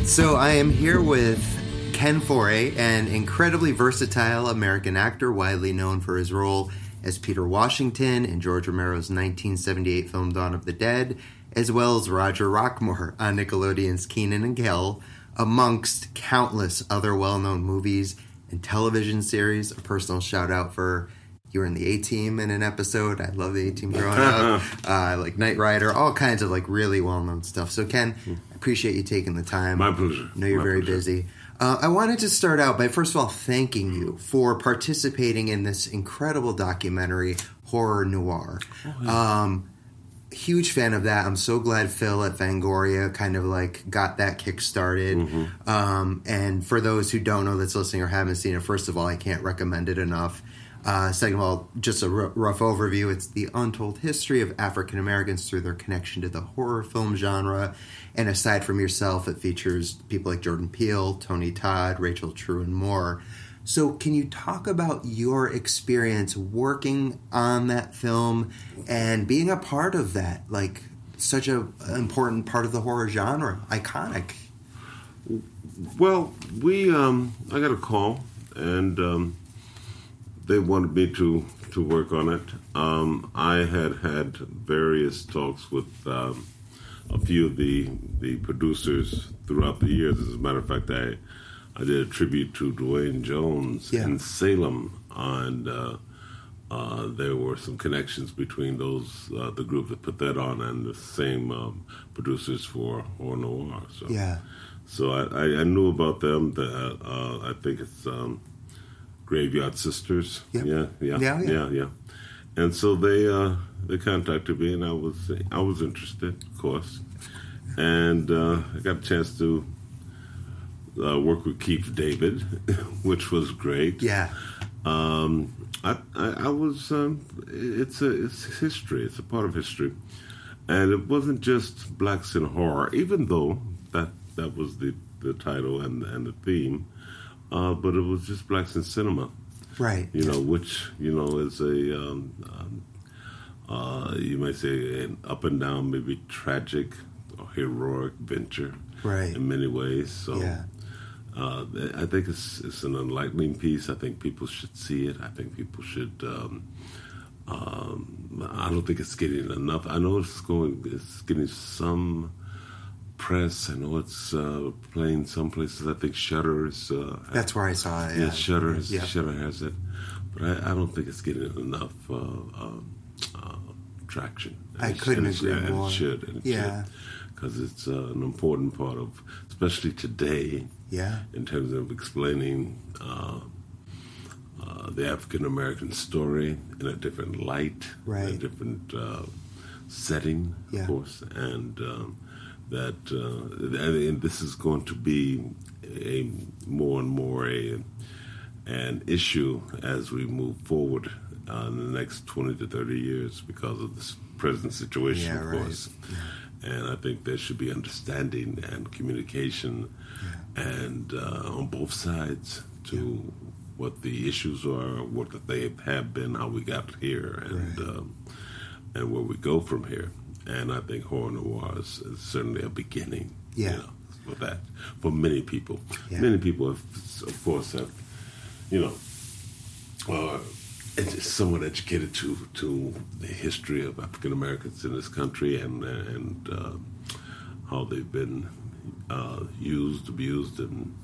So I am here with Ken Foree, an incredibly versatile American actor widely known for his role as Peter Washington in George Romero's 1978 film Dawn of the Dead, as well as Roger Rockmore on Nickelodeon's Kenan and Kel, amongst countless other well-known movies and television series. A personal shout-out for you were in the A-Team in an episode. I love the A-Team growing up. Like Knight Rider, all kinds of like really well-known stuff. So Ken, I appreciate you taking the time. My pleasure. I know you're very busy. I wanted to start out by first of all thanking you for participating in this incredible documentary, Horror Noir. Oh, yeah. Huge fan of that. I'm so glad Phil at Fangoria kind of like got that kick started. Mm-hmm. And for those who don't know that's listening or haven't seen it, first of all, I can't recommend it enough. Second of all, just a rough overview. It's the untold history of African Americans through their connection to the horror film genre. And aside from yourself, it features people like Jordan Peele, Tony Todd, Rachel True, and more. So can you talk about your experience working on that film and being a part of that, like such an important part of the horror genre, iconic? Well, I got a call, and they wanted me to work on it. I had various talks with a few of the producers throughout the years. As a matter of fact, I did a tribute to Duane Jones in Salem, and there were some connections between the group that put that on and the same producers for Horror Noir. So I knew about them. I think it's Graveyard Sisters. Yep. Yeah. And so they contacted me, and I was interested, of course, and I got a chance to work with Keith David, which was great. Yeah. I was. It's history. It's a part of history, and it wasn't just blacks in horror, even though that was the title and the theme. But it was just blacks in cinema, right? Which is a you might say an up and down, maybe tragic or heroic venture, right? In many ways. So, I think it's an enlightening piece. I think people should see it. I think people should. I don't think it's getting enough. I know it's getting some press. I know it's playing some places. I think Shudder is. That's where I saw it. Yeah, Shudder has it, but I don't think it's getting enough traction. I couldn't agree more. It should. Because it's an important part of, especially today. Yeah. In terms of explaining the African American story in a different light, right? In a different setting, of course, and. And this is going to be more and more an issue as we move forward in the next 20 to 30 years because of this present situation, of course. Yeah. And I think there should be understanding and communication and on both sides to what the issues are, what they have been, how we got here, and where we go from here. And I think Horror Noir is certainly a beginning for that, for many people. Yeah. Many people, of course, have, somewhat educated to the history of African Americans in this country and how they've been used, abused, and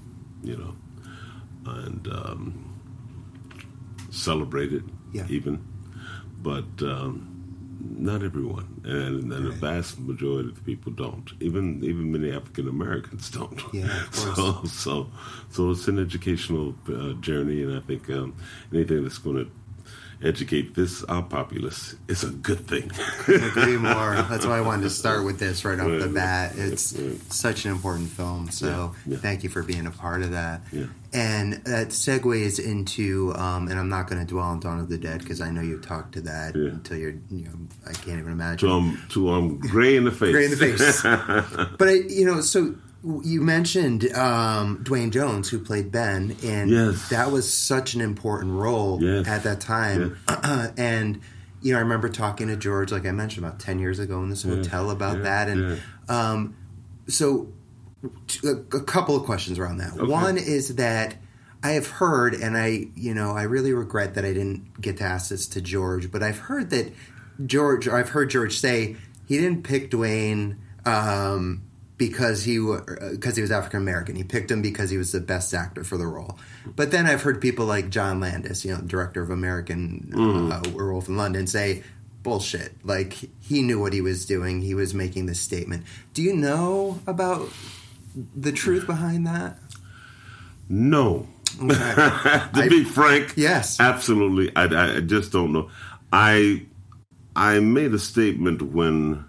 celebrated even. But not everyone, and the vast majority of the people don't. Even many African Americans don't. Yeah, of course. So it's an educational journey, and I think anything that's going to educate our populace is a good thing. Couldn't agree more. That's why I wanted to start with this right off the bat. It's such an important film, so thank you for being a part of that. Yeah. And that segues into, and I'm not going to dwell on Dawn of the Dead because I know you talked to that until you're, I can't even imagine. To gray in the face. Gray in the face. But, so you mentioned Duane Jones, who played Ben, and that was such an important role at that time. Yeah. And, I remember talking to George, like I mentioned, about 10 years ago in this hotel about that. And so A couple of questions around that. Okay. One is that I have heard, and I really regret that I didn't get to ask this to George, but I've heard that George say he didn't pick Dwayne because he was African American. He picked him because he was the best actor for the role. But then I've heard people like John Landis, director of American Werewolf in London, say, bullshit. Like, he knew what he was doing. He was making this statement. Do you know about the truth behind that? No. Okay. To be frank, yes, absolutely. I just don't know. I made a statement when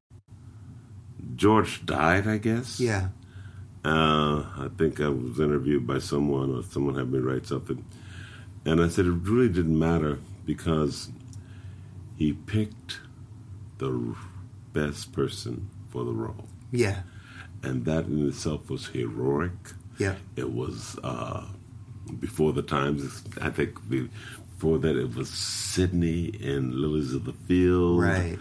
George died, I guess. Yeah. I think I was interviewed by someone, or someone had me write something, and I said it really didn't matter because he picked the best person for the role. Yeah. And that in itself was heroic. Yeah. It was before the times. I think before that it was Sidney in Lilies of the Field. Right.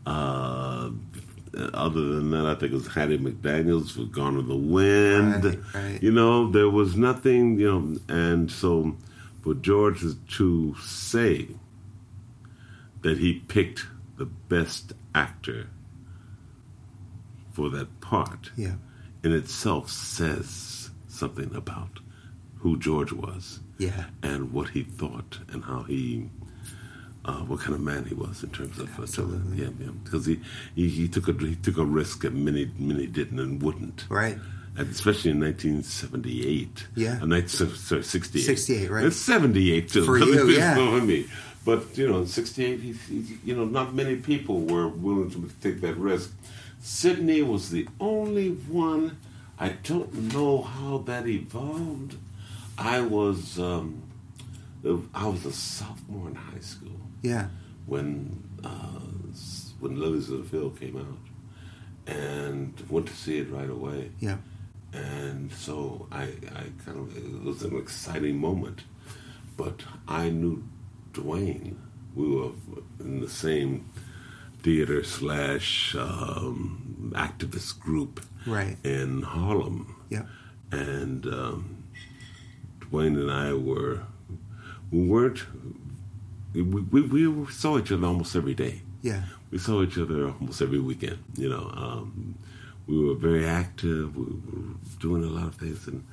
Other than that, I think it was Hattie McDaniels for Gone with the Wind. Right. There was nothing, and so for George to say that he picked the best actor for that part, yeah, in itself says something about who George was, yeah, and what he thought, and how he, what kind of man he was in terms of, absolutely, because he took a risk that many didn't and wouldn't, right, and especially in 1978, 68, 68, right, and 78 too, for you, yeah. For me. But in '68, not many people were willing to take that risk. Sidney was the only one. I don't know how that evolved. I was a sophomore in high school. Yeah. When Lilies of the Field came out, and went to see it right away. Yeah. And so I it was an exciting moment, but I knew Dwayne. We were in the same theater / activist group, right, in Harlem. Yeah. And Dwayne and I we saw each other almost every day. Yeah. We saw each other almost every weekend. We were very active. We were doing a lot of things, and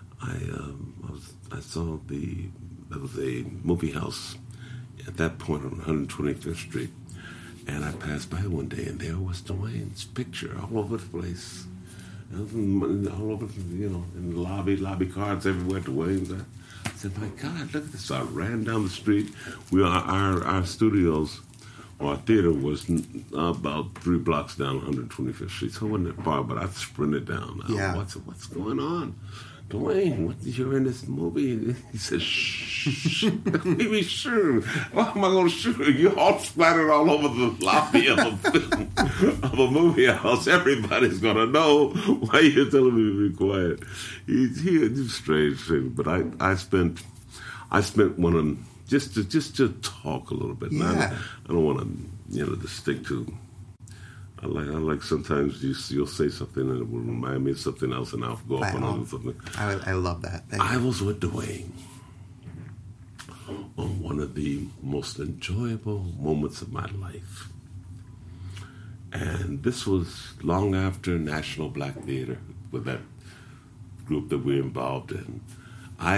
I saw there was a movie house at that point on 125th Street, and I passed by one day, and there was Dwayne's picture all over the place, all over, in the lobby cards everywhere. Dwayne's. I said, "My God, look at this!" So I ran down the street. Our studios. Our theater was about 3 blocks down 125th Street, so it wasn't that far, but I sprinted down. Yeah. What's going on? Dwayne, you're in this movie? He said, shh. Maybe sure. Why am I going to shoot? You're all splattered all over the lobby of a movie house. Everybody's going to know. Why you're telling me to be quiet? He's strange. But I spent one of them just to talk a little bit. Yeah. I don't want to, to stick to. I like sometimes you'll say something and it will remind me of something else, and I'll go off on something. I love that. I was with Dwayne on one of the most enjoyable moments of my life, and this was long after National Black Theater, with that group that we're involved in. I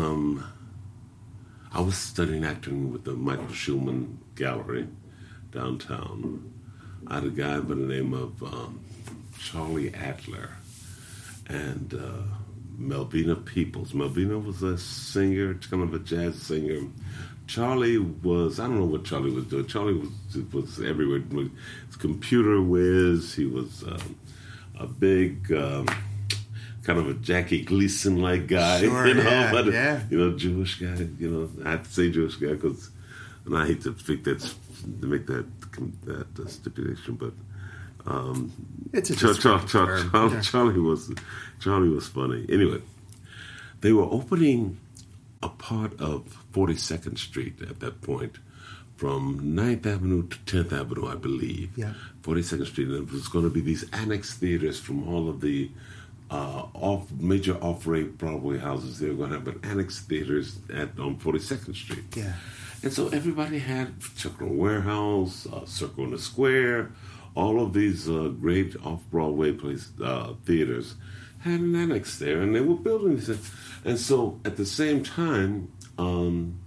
was studying acting with the Michael Schulman Gallery downtown. I had a guy by the name of Charlie Adler and Melvina Peoples. Melvina was a singer, kind of a jazz singer. Charlie was, I don't know what Charlie was doing. Charlie was everywhere. His computer whiz. He was a big, kind of a Jackie Gleason-like guy. Sure, Jewish guy. I have to say Jewish guy because, and I hate to make that stipulation, but it's a Charlie was funny. Anyway, they were opening a part of 42nd Street at that point, from 9th Avenue to 10th Avenue, I believe. Yeah. 42nd Street, and it was going to be these annex theaters from all of the major off-rate Broadway houses. They were going to have an annex theaters on 42nd Street. Yeah. And so everybody had Circle Warehouse, Circle in the Square, all of these great off-Broadway theaters had an annex there, and they were building these. And so at the same time, and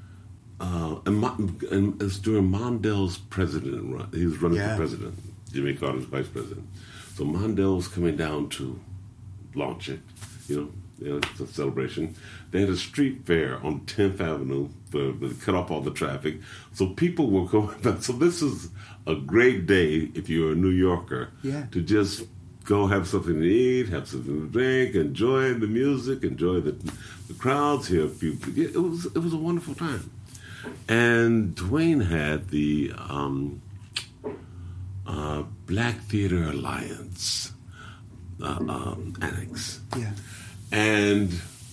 it was during Mondale's president run. He was running for president, Jimmy Carter's vice president. So Mondale was coming down to launch it, it's a celebration. They had a street fair on 10th Avenue to cut off all the traffic. So people were going back. So this is a great day if you're a New Yorker to just go have something to eat, have something to drink, enjoy the music, enjoy the crowds, hear a few. It was a wonderful time. And Dwayne had the Black Theater Alliance annex. Yeah. And,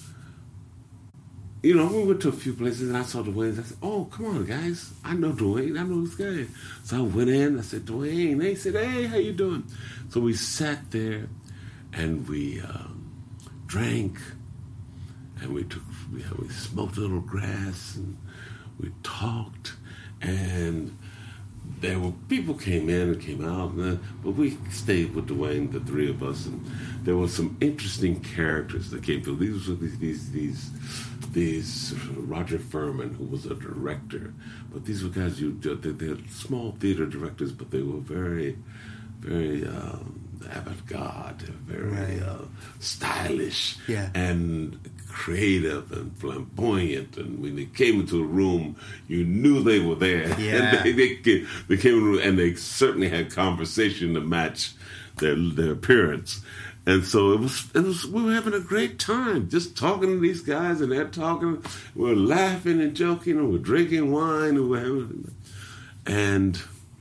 we went to a few places and I saw Dwayne. I said, oh, come on, guys. I know Dwayne. I know this guy. So I went in. I said, Dwayne. They said, hey, how you doing? So we sat there and we drank and we smoked a little grass and we talked, and there were people came in and came out, but we stayed with Dwayne, the three of us, and there were some interesting characters that came through. These were these Roger Furman, who was a director, but these were guys they're small theater directors, but they were very, very avant-garde, very stylish and creative and flamboyant, and when they came into the room, you knew they were there. Yeah. And they came in the room, and they certainly had conversation to match their appearance. And so it was. We were having a great time just talking to these guys, and they're talking. We were laughing and joking, and we're drinking wine, and we're having. And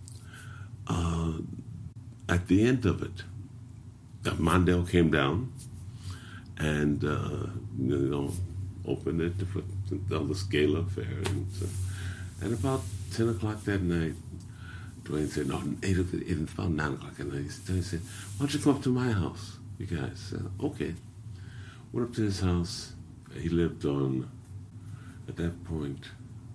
at the end of it, Mondale came down and opened it for the Scala Affair. And at about 10 o'clock that night, Dwayne said, no, it's about 9 o'clock at night. He said, why don't you come up to my house, you guys? Said, okay. Went up to his house. He lived on, at that point,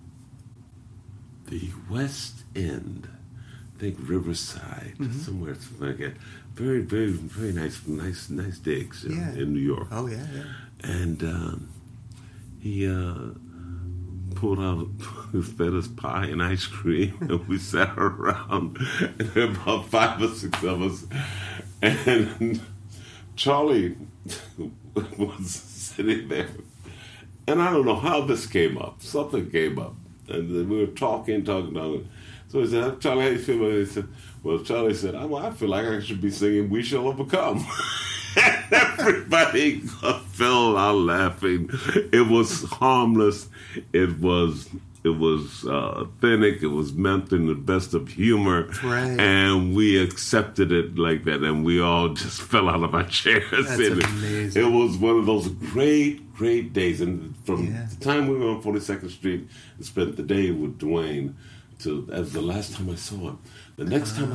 the West End. I think Riverside, somewhere like that. Very, very, very nice digs in New York. Oh yeah. And he pulled out, fed us pie and ice cream, and we sat around, and there were about 5 or 6 of us, and Charlie was sitting there, and I don't know how this came up. Something came up, and we were talking. So he said, Charlie, how you feel about it? He said, well, Charlie said, I feel like I should be singing We Shall Overcome. And everybody fell out laughing. It was harmless. It was authentic. It was meant in the best of humor. Right. And we accepted it like that. And we all just fell out of our chairs. That's amazing. It was one of those great, great days. And from the time we were on 42nd Street and spent the day with Dwayne, as the last time I saw him. The next time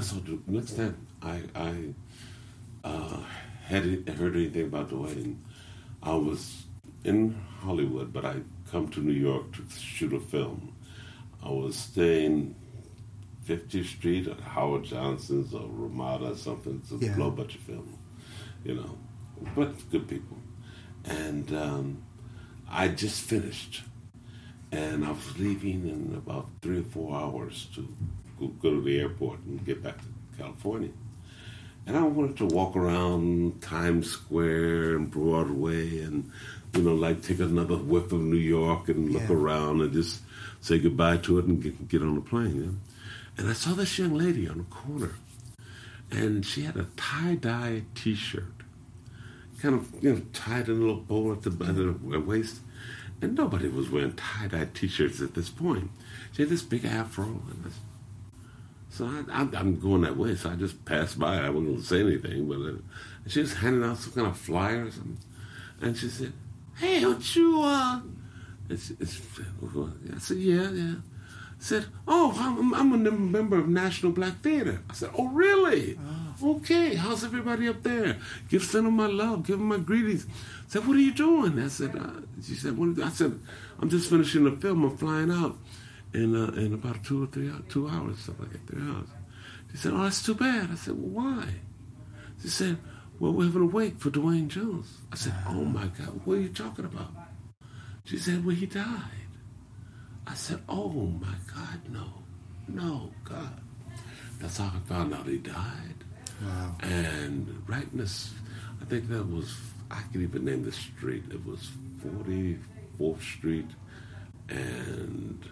I had heard anything about Dwayne, I was in Hollywood, but I come to New York to shoot a film. I was staying 50th Street at Howard Johnson's or Ramada, something. It's a low budget film, but good people. And I just finished. And I was leaving in about 3 or 4 hours to go to the airport and get back to California. And I wanted to walk around Times Square and Broadway and, take another whiff of New York and look around and just say goodbye to it and get on the plane. And I saw this young lady on the corner. And she had a tie-dye T-shirt, kind of, tied in a little bow at the waist. And nobody was wearing tie-dye T-shirts at this point. She had this big afro. So I'm going that way, so I just passed by. I wasn't going to say anything, but she was handing out some kind of flyer or something. And she said, hey, don't you, I said, yeah. Said, "Oh, I'm a member of National Black Theater." I said, "Oh, really? Okay. How's everybody up there? Send them my love. Give them my greetings." I said, "What are you doing?" I said, "She said, what?" I said, "I'm just finishing the film. I'm flying out in about 2 hours, something like that, 3 hours." She said, "Oh, that's too bad." I said, "Well, why?" She said, "Well, we're having a wake for Dwayne Jones." I said, "Oh my God, what are you talking about?" She said, "Well, he died." I said, "Oh my God, no, God." That's how I found out he died. Wow. And right in this, I think that was, I can even name the street. It was 44th Street and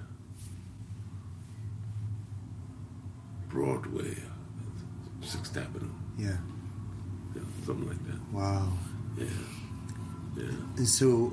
Broadway, 6th Avenue. Yeah. Yeah, something like that. Wow. Yeah. And so,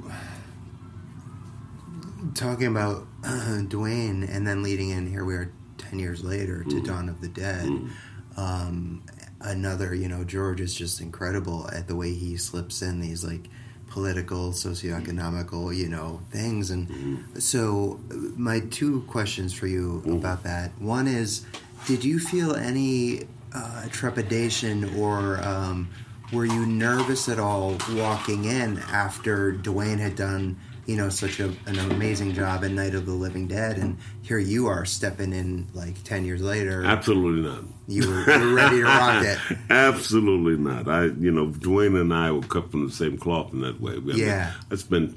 talking about Dwayne, and then leading in, here we are 10 years later to Dawn of the Dead. Another, George is just incredible at the way he slips in these like political, socioeconomical, things. And so my two questions for you about that. One is, did you feel any trepidation or were you nervous at all walking in after Dwayne had done such an amazing job in Night of the Living Dead, and here you are stepping in like 10 years later? Absolutely not. You were ready to rock it. Absolutely not. Dwayne and I were cut from the same cloth in that way. I spent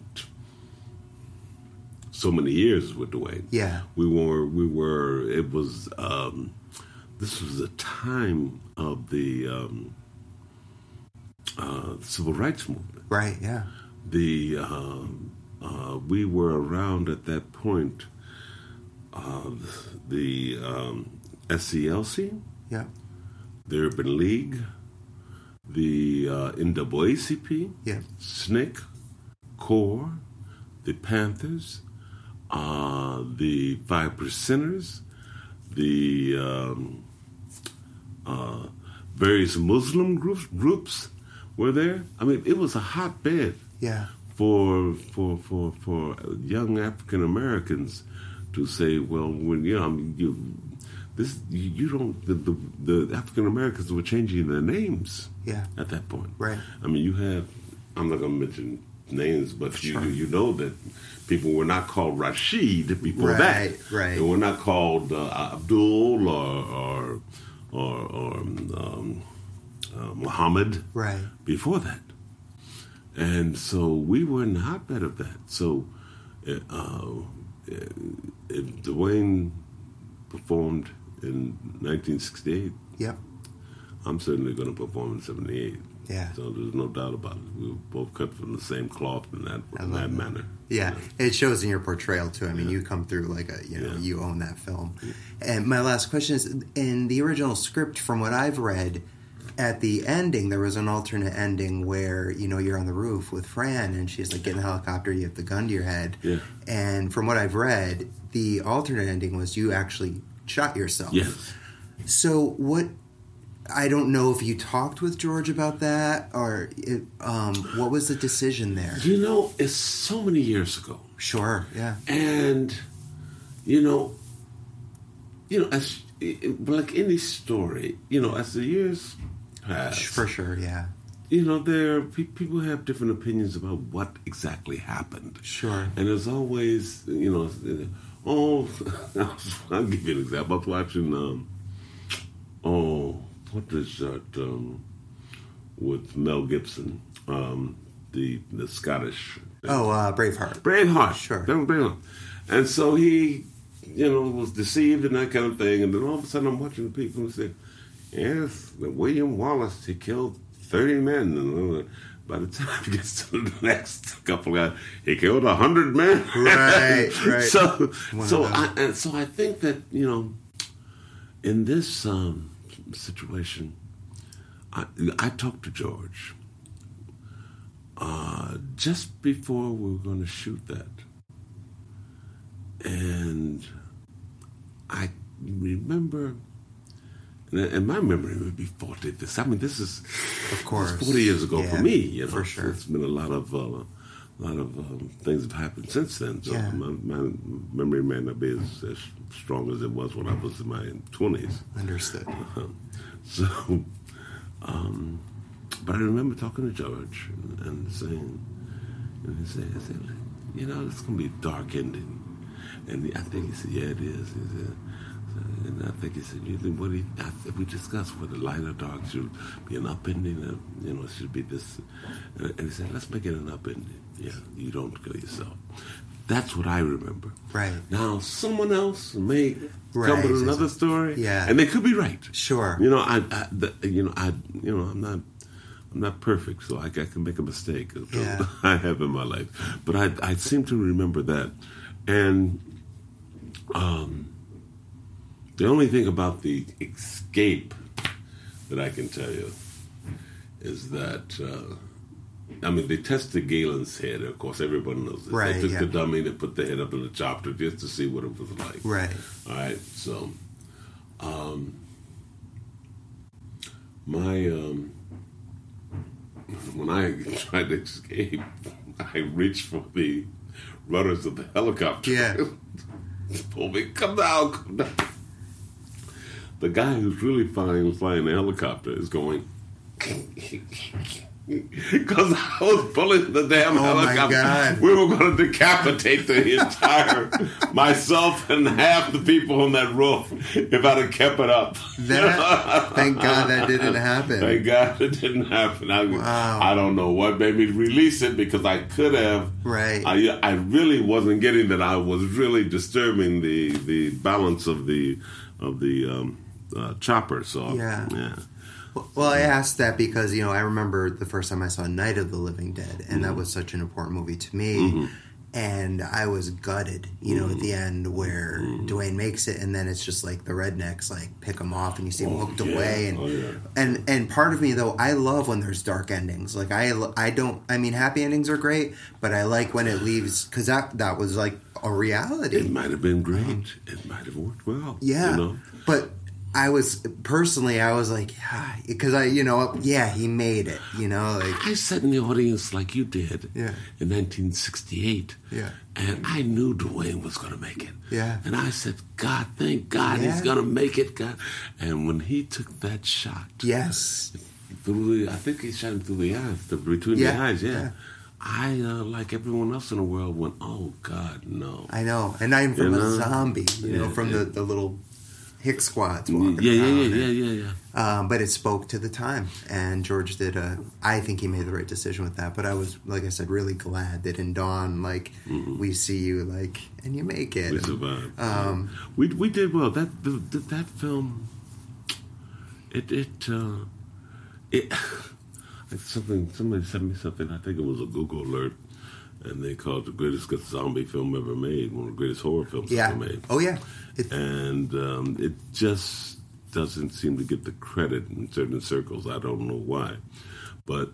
so many years with Dwayne. Yeah. It was, this was a time of the Civil Rights Movement. Right, yeah. We were around at that point. The SCLC, yeah, the Urban League, the NAACP, yeah, SNCC, CORE, the Panthers, the 5%ers, the various Muslim groups were there. I mean, it was a hotbed. Yeah. For young African Americans to say, well, when the African Americans were changing their names. Yeah. At that point. Right. I mean, you have, I'm not going to mention names, but sure. you know that people were not called Rashid before that. Right. They were not called Abdul or Muhammad. Right. Before that. And so we were in the hotbed of that. So if Dwayne performed in 1968, yep, I'm certainly going to perform in 78. Yeah. So there's no doubt about it. We were both cut from the same cloth in that manner. Yeah, it shows in your portrayal too. I mean, you come through like you own that film. And my last question is, in the original script, from what I've read, at the ending, there was an alternate ending where, you're on the roof with Fran and she's like, get in the helicopter, you have the gun to your head. Yeah. And from what I've read, the alternate ending was you actually shot yourself. Yes. So I don't know if you talked with George about that or what was the decision there? It's so many years ago. Sure, yeah. And, as like any story, as the years pass. For sure, yeah. People have different opinions about what exactly happened. Sure. And there's always, I'll give you an example. I was watching, what is that, with Mel Gibson, the Scottish. Braveheart. Braveheart. Sure. Braveheart. And so he, was deceived and that kind of thing. And then all of a sudden I'm watching the people and say, yes, William Wallace, he killed 30 men. And by the time he gets to the next couple guys, he killed 100 men. Right. So I think that, in this situation, I talked to George just before we were going to shoot that. And I remember, and my memory would be faulty. This is, of course, 40 years ago for me. for sure. It's been a lot of things have happened since then. So my memory may not be as strong as it was when I was in my 20s. Understood. So, but I remember talking to George and saying, I said, it's going to be a dark ending. And I think he said, yeah, it is. He said, and I think he said, we discussed whether light or dark should be an upending, it should be this. And he said, let's make it an upending. Yeah, you don't kill yourself. That's what I remember. Right. Now, someone else may come with another story. Yeah. And they could be right. Sure. I'm not perfect, so I can make a mistake. Yeah. I have in my life. But I seem to remember that. And the only thing about the escape that I can tell you is that, they tested Galen's head. Of course, everybody knows this. Right, they took the dummy, they put the head up in the chopper just to see what it was like. Right. All right, so when I tried to escape, I reached for the rudders of the helicopter. Yeah. Pull me, come down. The guy who's really flying the helicopter is going, because I was pulling the damn helicopter. My God. We were going to decapitate the entire, myself and half the people on that roof if I'd have kept it up. Thank God that didn't happen. Thank God it didn't happen. Wow. I don't know what made me release it, because I could have. Right. I really wasn't getting that. I was really disturbing the balance of the chopper. So yeah. Well, I asked that because, I remember the first time I saw Night of the Living Dead, and that was such an important movie to me. Mm-hmm. And I was gutted, at the end where Dwayne makes it, and then it's just like the rednecks pick him off, and you see him hooked away. And part of me, though, I love when there's dark endings. Like happy endings are great, but I like when it leaves, because that was like a reality. It might have been great. It might have worked well. Yeah. But I was like, because he made it, I sat in the audience like you did in 1968. Yeah. And I knew Dwayne was going to make it. Yeah. And I said, God, thank God he's going to make it, God. And when he took that shot. Yes. I think he shot him through the eyes, between the eyes, I, like everyone else in the world, went, oh, God, no. I know. And I'm from a zombie, from the little Hick squads walking around. Yeah. But it spoke to the time, and George did I think he made the right decision with that. But I was, like I said, really glad that in Dawn, we see you, and you make it. We survived. We did well. That film, somebody sent me something. I think it was a Google alert. And they called it the greatest zombie film ever made, one of the greatest horror films ever made. Oh, yeah. And it just doesn't seem to get the credit in certain circles. I don't know why. But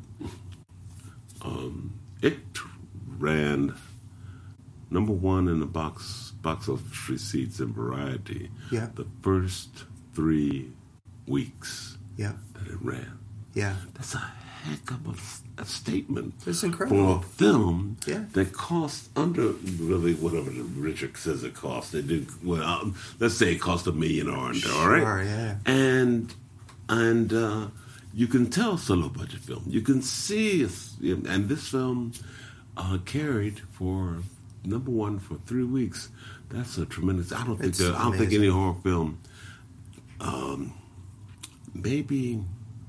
it ran number one in the box office receipts in Variety the first 3 weeks that it ran. Yeah. That's a heck of a statement. It's incredible. For a film that cost under really whatever Richard says it cost. They did let's say it cost $1 million or under, all right? Sure, yeah. And you can tell it's a low budget film. You can see and this film carried for number one for 3 weeks. That's a tremendous. I don't think any horror film maybe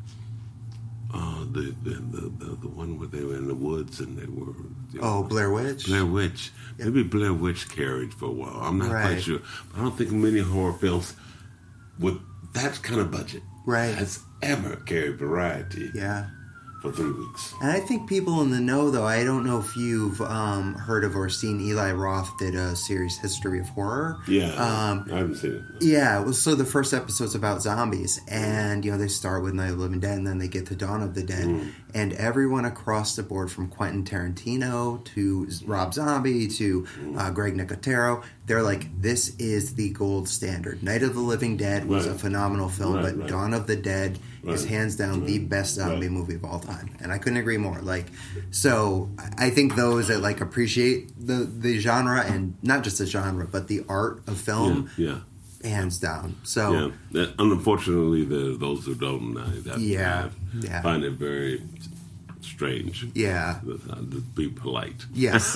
the one where they were in the woods and they were... Blair Witch? Blair Witch. Yep. Maybe Blair Witch carried for a while. I'm not quite sure. But I don't think many horror films with that kind of budget has ever carried Variety for 3 weeks. And I think people in the know, though, I don't know if you've heard of or seen Eli Roth did a series, History of Horror. Yeah, I haven't seen it. Yeah, so the first episode's about zombies, and they start with Night of the Living Dead, and then they get to Dawn of the Dead, and everyone across the board, from Quentin Tarantino to Rob Zombie to Greg Nicotero, they're like, this is the gold standard. Night of the Living Dead was a phenomenal film, but Dawn of the Dead is hands down the best zombie movie of all time, and I couldn't agree more. Like, so I think those that like appreciate the genre, and not just the genre, but the art of film, hands down. So unfortunately, those who don't, I find it very strange. Yeah, to be polite. Yes.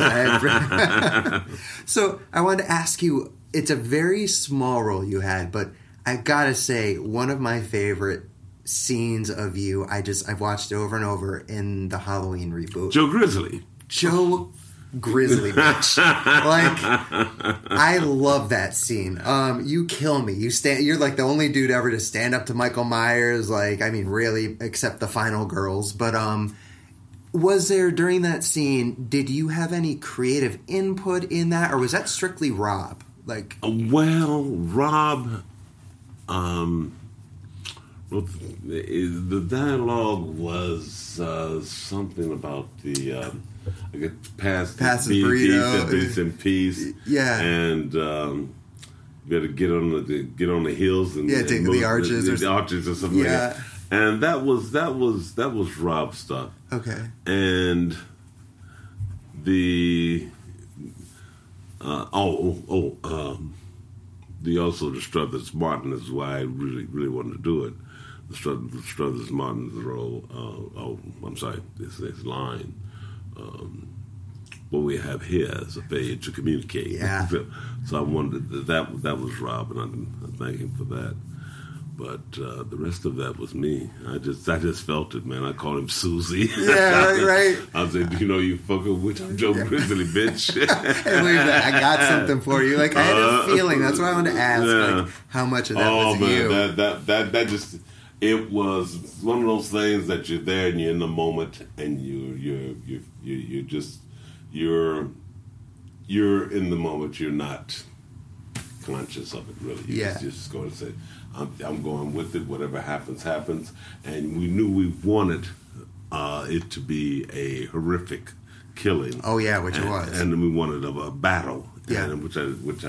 So I wanted to ask you. It's a very small role you had, but I gotta say, one of my favorite scenes of you, I've watched over and over in the Halloween reboot. Joe Grizzly, bitch. Like, I love that scene. You kill me. You're like the only dude ever to stand up to Michael Myers. Like, I mean, really, except the final girls. But was there, during that scene, did you have any creative input in that, or was that strictly Rob? Like, well, Rob. Well, the dialogue was something about the I get past the burrito in peace, and you got to get on the hills and take the arches the arches or something like that. And that was Rob's stuff. Okay, and the the Struthers Martin is why I really wanted to do it. The Struthers Martin's role. I'm sorry, this line. What we have here is a way to communicate. Yeah. So I wanted that was Rob, and I thank him for that. But the rest of that was me. I just felt it, man. I called him Susie. Yeah, right. I said, you fucking with Joe Grizzly, bitch. Hey, wait a minute, I got something for you. Like, I had a feeling. That's why I wanted to ask. Like, how much of that was you? That just. It was one of those things that you're there and you're in the moment and you're in the moment. You're not conscious of it really. You're just going to say, I'm going with it. Whatever happens, happens. And we knew we wanted it to be a horrific killing. Oh yeah, which it was. And we wanted a battle. Yeah, and which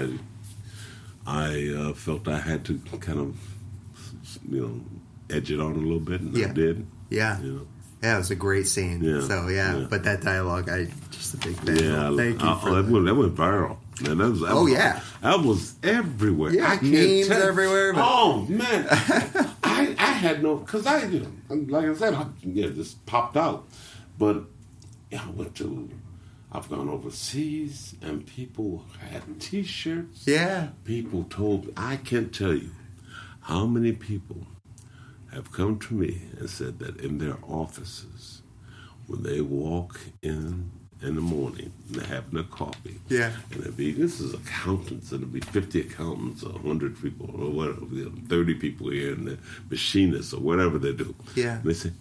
I felt I had to kind of edge it on a little bit, and I did. Yeah. Yeah, it was a great scene. Yeah. So, but that dialogue, just a big fan. Yeah. Thank you for that. That went viral. Man, that was everywhere. Yeah, memes everywhere. But... Oh, man. I had no... Because like I said, this popped out. But I've gone overseas, and people had T-shirts. Yeah. People told me... I can't tell you how many people have come to me and said that in their offices, when they walk in the morning and they're having their coffee, and this is accountants, and it'll be 50 accountants or 100 people or whatever, 30 people here, and the machinists or whatever they do. Yeah. And they say,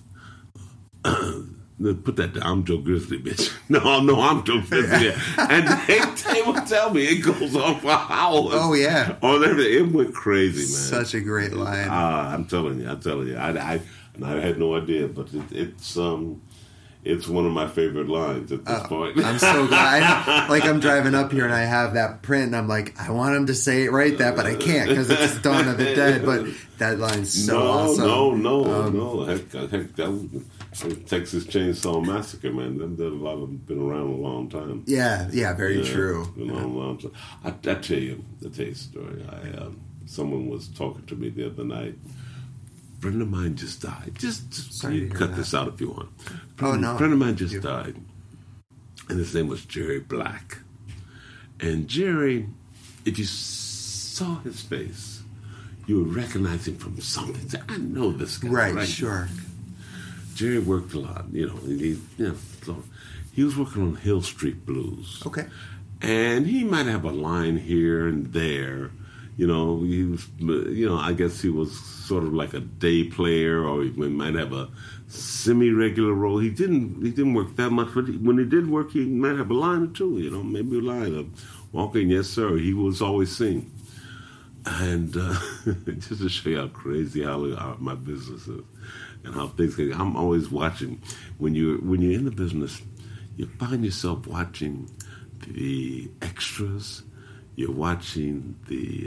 put that down, I'm Joe Grizzly, bitch. No, I'm Joe Grizzly. Yeah. And they will tell me it goes on for hours. Oh, yeah. On everything. It went crazy, man. Such a great line. I'm telling you. I had no idea, but it's one of my favorite lines at this point. I'm so glad. I'm driving up here and I have that print, and I'm like, I want him to say it right, but I can't because it's Dawn of the Dead. But that line's so awesome. No. Heck, that was Texas Chainsaw Massacre, man. Them a lot of them been around a long time. Yeah, very true. Been around a long time. I tell you a story. Someone was talking to me the other night. A friend of mine just died. Just you cut this out if you want. A friend of mine just died, and his name was Jerry Black. And Jerry, if you saw his face, you would recognize him from something. Say, I know this guy. Right, sure. Jerry worked a lot. So he was working on Hill Street Blues. Okay. And he might have a line here and there. He was, I guess he was sort of like a day player, or he might have a semi-regular role. He didn't work that much, but when he did work, he might have a line or two, maybe a line of walking, yes, sir. He was always seen. And just to show you how crazy how my business is, and how things can. I'm always watching when you're in the business. You find yourself watching the extras. You're watching the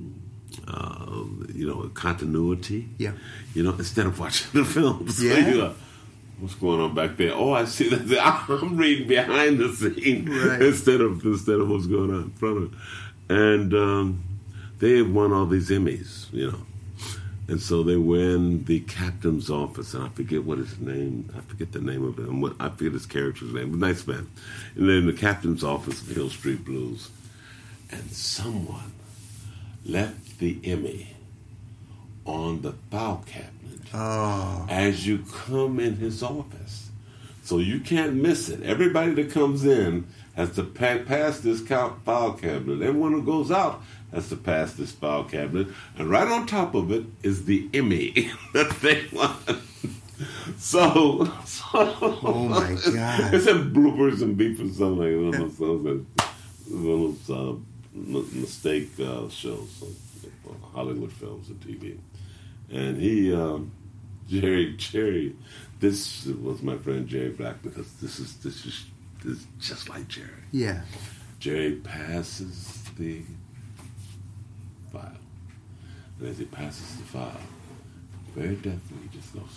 continuity. Yeah. Instead of watching the films. Yeah. So you're like, what's going on back there? Oh, I see that. I'm reading behind the scene instead of what's going on in front of it. And they have won all these Emmys, And so they were in the captain's office, and I forget what his name. I forget the name of it. I forget his character's name. Nice man. And then the captain's office of Hill Street Blues, and someone left the Emmy on the file cabinet as you come in his office, so you can't miss it. Everybody that comes in has to pass this file cabinet. Everyone who goes out has to pass this file cabinet, and right on top of it is the Emmy that they won. So oh my God! It's in bloopers and beef or something like one of those mistake shows, Hollywood films and TV, and he Jerry. This was my friend Jerry Black, because this is just like Jerry. Yeah. Jerry passes the file. And as he passes the file, very deftly, he just goes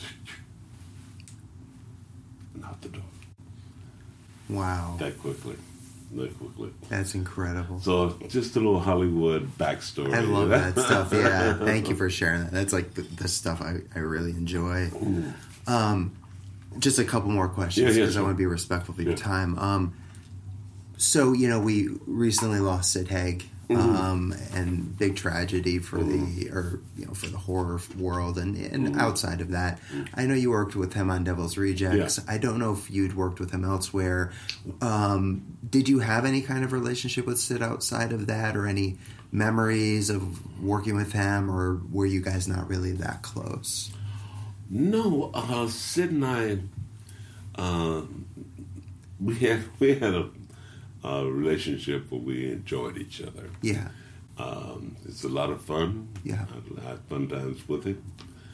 and out the door. Wow. That quickly. That's incredible. So just a little Hollywood backstory. I love that stuff. Yeah. Thank you for sharing that. That's like the stuff I really enjoy. Just a couple more questions, because I want to be respectful of your time. So, we recently lost Sid Haig, and big tragedy for for the horror world and outside of that. I know you worked with him on Devil's Rejects. Yeah. I don't know if you'd worked with him elsewhere. Did you have any kind of relationship with Sid outside of that, or any memories of working with him, or were you guys not really that close? No, Sid and I, we had a relationship where we enjoyed each other. Yeah. It's a lot of fun. Yeah. I had fun times with it.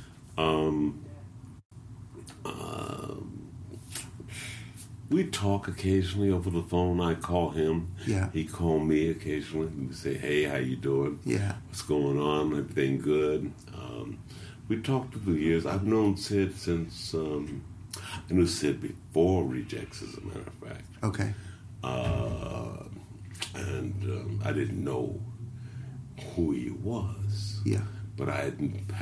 We talk occasionally over the phone. I call him. Yeah. He call me occasionally. We say, hey, how you doing? Yeah. What's going on? Everything good? We talked over the years. I've known Sid since, I knew Sid before Rejects, as a matter of fact. Okay. And I didn't know who he was. Yeah. But I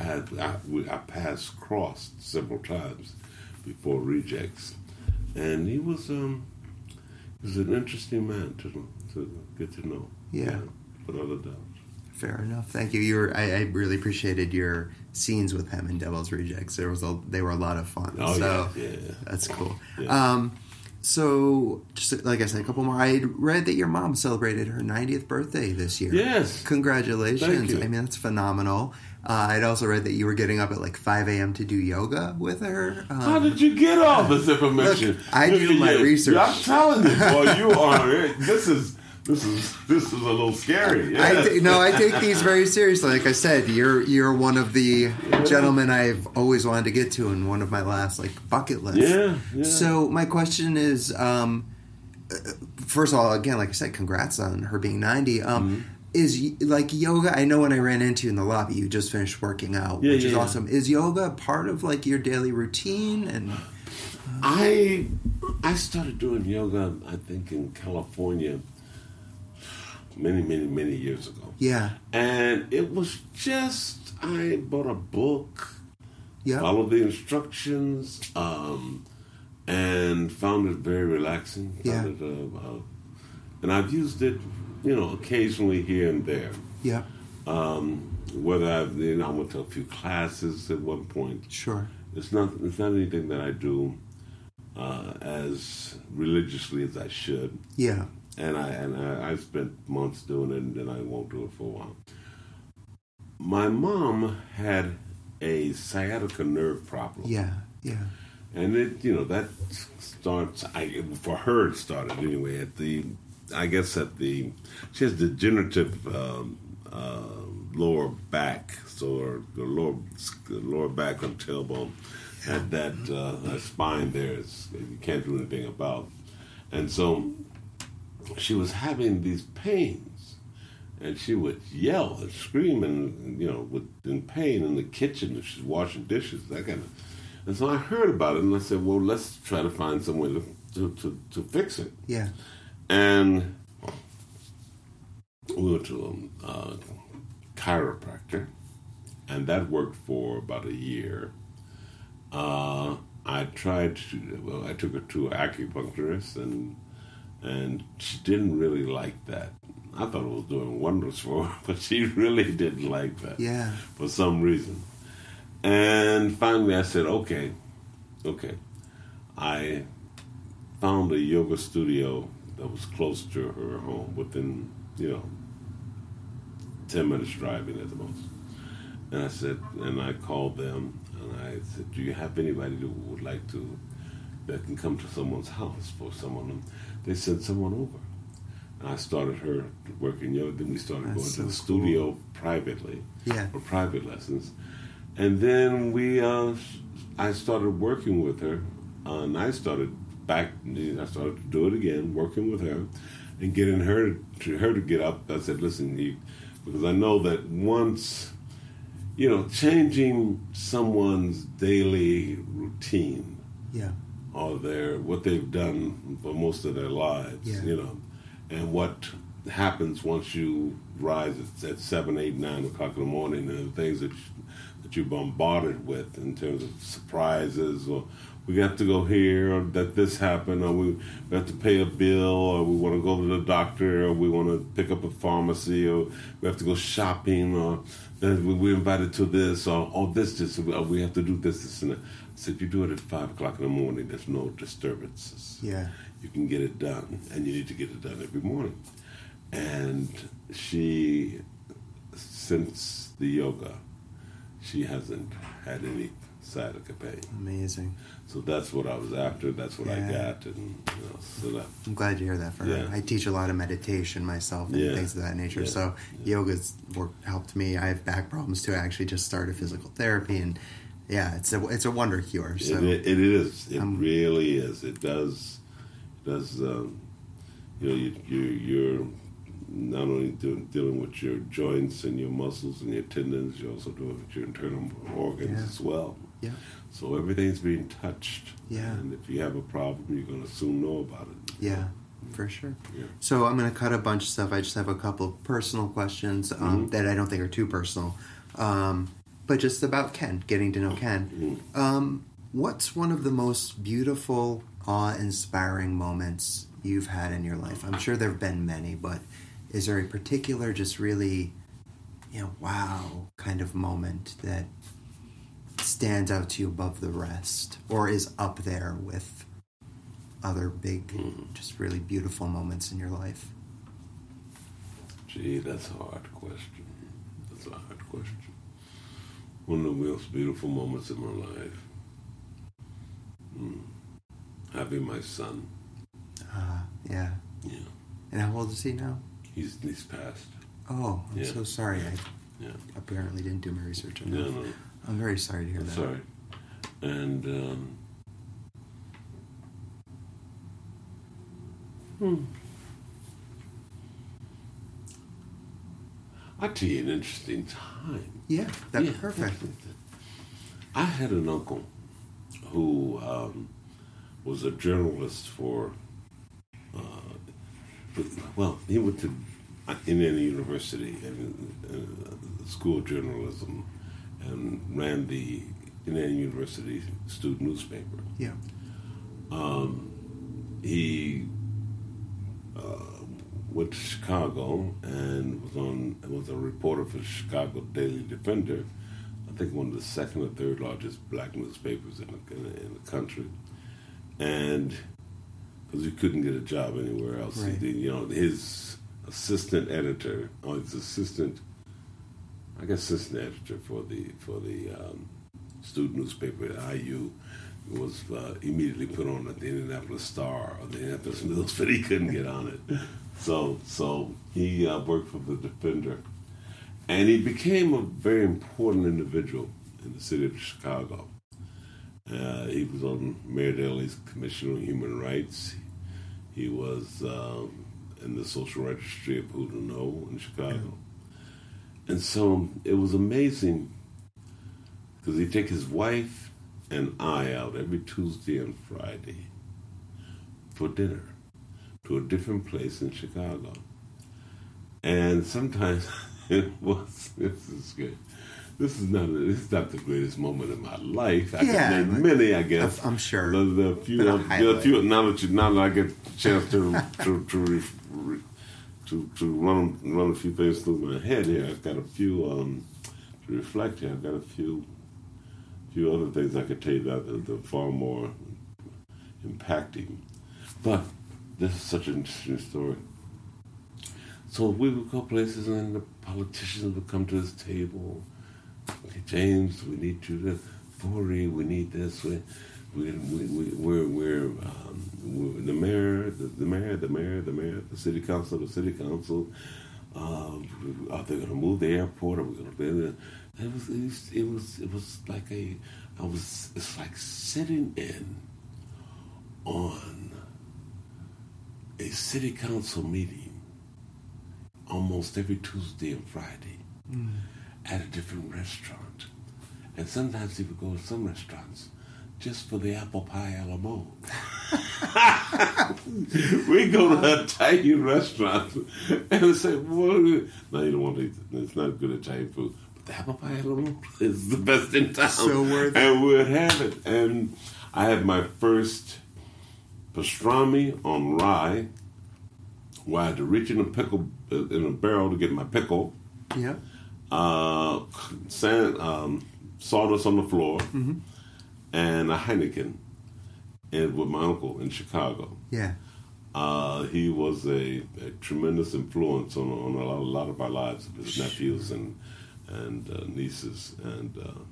crossed several times before Rejects. And he was an interesting man to get to know. Yeah. Without a doubt. Fair enough. Thank you. I really appreciated your scenes with him in Devil's Rejects. They were a lot of fun. Oh, yeah. That's cool. Yeah. So, just like I said, a couple more. I read that your mom celebrated her 90th birthday this year. Yes. Congratulations. Thank you. I mean, that's phenomenal. I'd also read that you were getting up at like 5 a.m. to do yoga with her. How did you get all this information? Look, I do my research. I'm telling you, boy, you are. This is a little scary. Yes. I take these very seriously. Like I said, you're one of the gentlemen I've always wanted to get to, and one of my last bucket lists. Yeah. So my question is, first of all, again, like I said, congrats on her being 90. Is yoga? I know when I ran into you in the lobby, you just finished working out, which is awesome. Is yoga part of your daily routine? And I started doing yoga, I think, in California many years ago. Yeah. And it was just, I bought a book, yeah, followed the instructions, and found it very relaxing. Yeah. And I've used it, occasionally here and there. Yeah. Whether I went to a few classes at one point. Sure. It's not anything that I do as religiously as I should. Yeah. And I spent months doing it, and then I won't do it for a while. My mom had a sciatica nerve problem. Yeah. And it, that starts. For her, it started anyway she has degenerative lower back, so the lower back and tailbone at that spine there. You can't do anything about. And so she was having these pains, and she would yell and scream, and in pain in the kitchen if she's washing dishes, that kind of. And so I heard about it, and I said, well, let's try to find some way to fix it. Yeah. And we went to a chiropractor, and that worked for about a year. I took her to an acupuncturist, and she didn't really like that. I thought it was doing wonders for her, but she really didn't like that. Yeah. For some reason. And finally I said, okay. I found a yoga studio that was close to her home, within, 10 minutes driving at the most. And I said, and I called them, and I said, do you have anybody that can come to someone's house for someone? They sent someone over. And I started her working yoga. Then we started going to the studio privately, for private lessons. And then I started working with her, and I started to do it again, working with her, and getting her to get up. I said, listen, because I know that once, changing someone's daily routine, or what they've done for most of their lives, and what happens once you rise at 7, 8, 9 o'clock in the morning, and the things that you're bombarded with in terms of surprises, or we have to go here, or that this happened, or we have to pay a bill, or we want to go to the doctor, or we want to pick up a pharmacy, or we have to go shopping, or then we're invited to this, or this, we have to do this, and that. So if you do it at 5 o'clock in the morning, there's no disturbances. Yeah. You can get it done, and you need to get it done every morning. And she, since the yoga, she hasn't had any sciatica pain. Amazing. So that's what I was after. That's what I got, and so that. I'm glad to hear that for her. I teach a lot of meditation myself and things of that nature. So yoga's helped me. I have back problems too. I actually just started physical therapy, and it's a wonder cure. So it is. It really is. It does. You're not only dealing with your joints and your muscles and your tendons, you're also doing with your internal organs as well. Yeah. So everything's being touched. Yeah. And if you have a problem, you're going to soon know about it. Yeah, for sure. Yeah. So I'm going to cut a bunch of stuff. I just have a couple of personal questions that I don't think are too personal. But just about Ken, getting to know Ken. What's one of the most beautiful, awe-inspiring moments you've had in your life? I'm sure there have been many, but is there a particular just really, wow kind of moment that stands out to you above the rest, or is up there with other big, just really beautiful moments in your life? Gee, that's a hard question. One of the most beautiful moments in my life. Having my son. Yeah. And how old is he now? He's passed. Oh, I'm so sorry. I apparently didn't do my research on that. No. I'm very sorry to hear that. Sorry. And I'll tell you an interesting time. Yeah, that'd be perfect. I had an uncle who was a journalist for, he went to Indiana University and School of Journalism and ran the Indiana University student newspaper. Yeah. He went to Chicago and was a reporter for the Chicago Daily Defender. I think one of the second or third largest black newspapers in the country. And because he couldn't get a job anywhere else, right. His assistant editor, or his assistant editor for the student newspaper at IU, was immediately put on at the Indianapolis Star or the Indianapolis News, but he couldn't get on it. So he worked for the Defender, and he became a very important individual in the city of Chicago. He was on Mayor Daley's Commission on Human Rights. He was in the Social Registry of Who to Know in Chicago. And so it was amazing because he'd take his wife and I out every Tuesday and Friday for dinner to a different place in Chicago. And sometimes this is good. This is not the greatest moment in my life. I can name many, I guess. I'm sure. The few now that I get a chance to run a few things through my head here. I've got a few to reflect here. I've got a few other things I could tell you that are far more impacting. But this is such an interesting story. So we would go places, and the politicians would come to this table. Okay, James, we need you to Forey, we need this. We're the mayor, the city council. Are they going to move the airport? Are we going to do it? It was like it's like sitting in on a city council meeting almost every Tuesday and Friday at a different restaurant. And sometimes he would go to some restaurants just for the apple pie a la mode. We go to a Italian restaurant and say, well, no, you don't want to eat it. It's not good Italian food. But the apple pie a la mode is the best in town. So worth it. And we'd have it. And I had my first pastrami on rye, where I had to reach in a barrel to get my pickle. Yeah. Sawdust on the floor, and a Heineken, and with my uncle in Chicago. Yeah. He was a tremendous influence on a lot of our lives, his nephews and nieces, and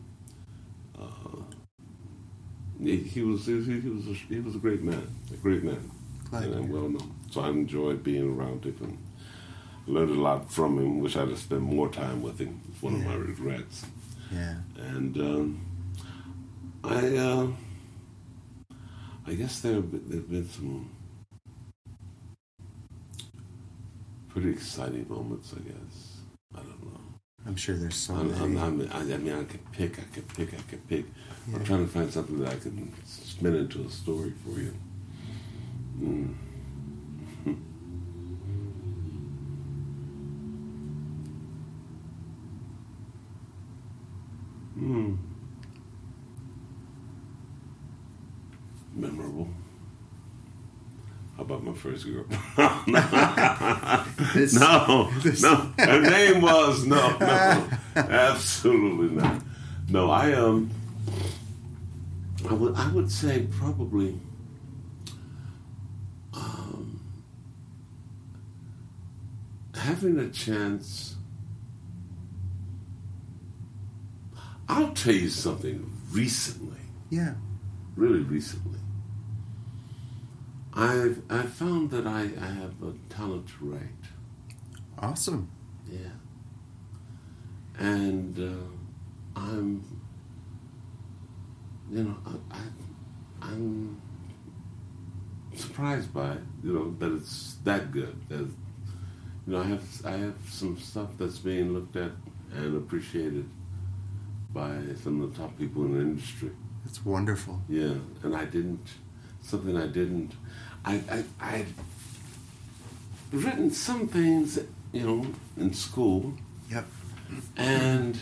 he was a great man, and well known. So I enjoyed being around him. Learned a lot from him. Wish I'd have spent more time with him. It's one of my regrets. Yeah. And I guess there've been some pretty exciting moments. I guess I don't know. I'm sure there's so many. I could pick. Yeah. I'm trying to find something that I can spin into a story for you. Memorable. How about my first girl? No. Her name was no, absolutely not. No, I would say probably having a chance. I'll tell you something recently. Yeah. Really recently. I found that I have a talent to write. Awesome. Yeah. And I'm surprised by it, that it's that good. That, I have some stuff that's being looked at and appreciated by some of the top people in the industry. That's wonderful. Yeah, and I'd written some things, in school. Yep. And,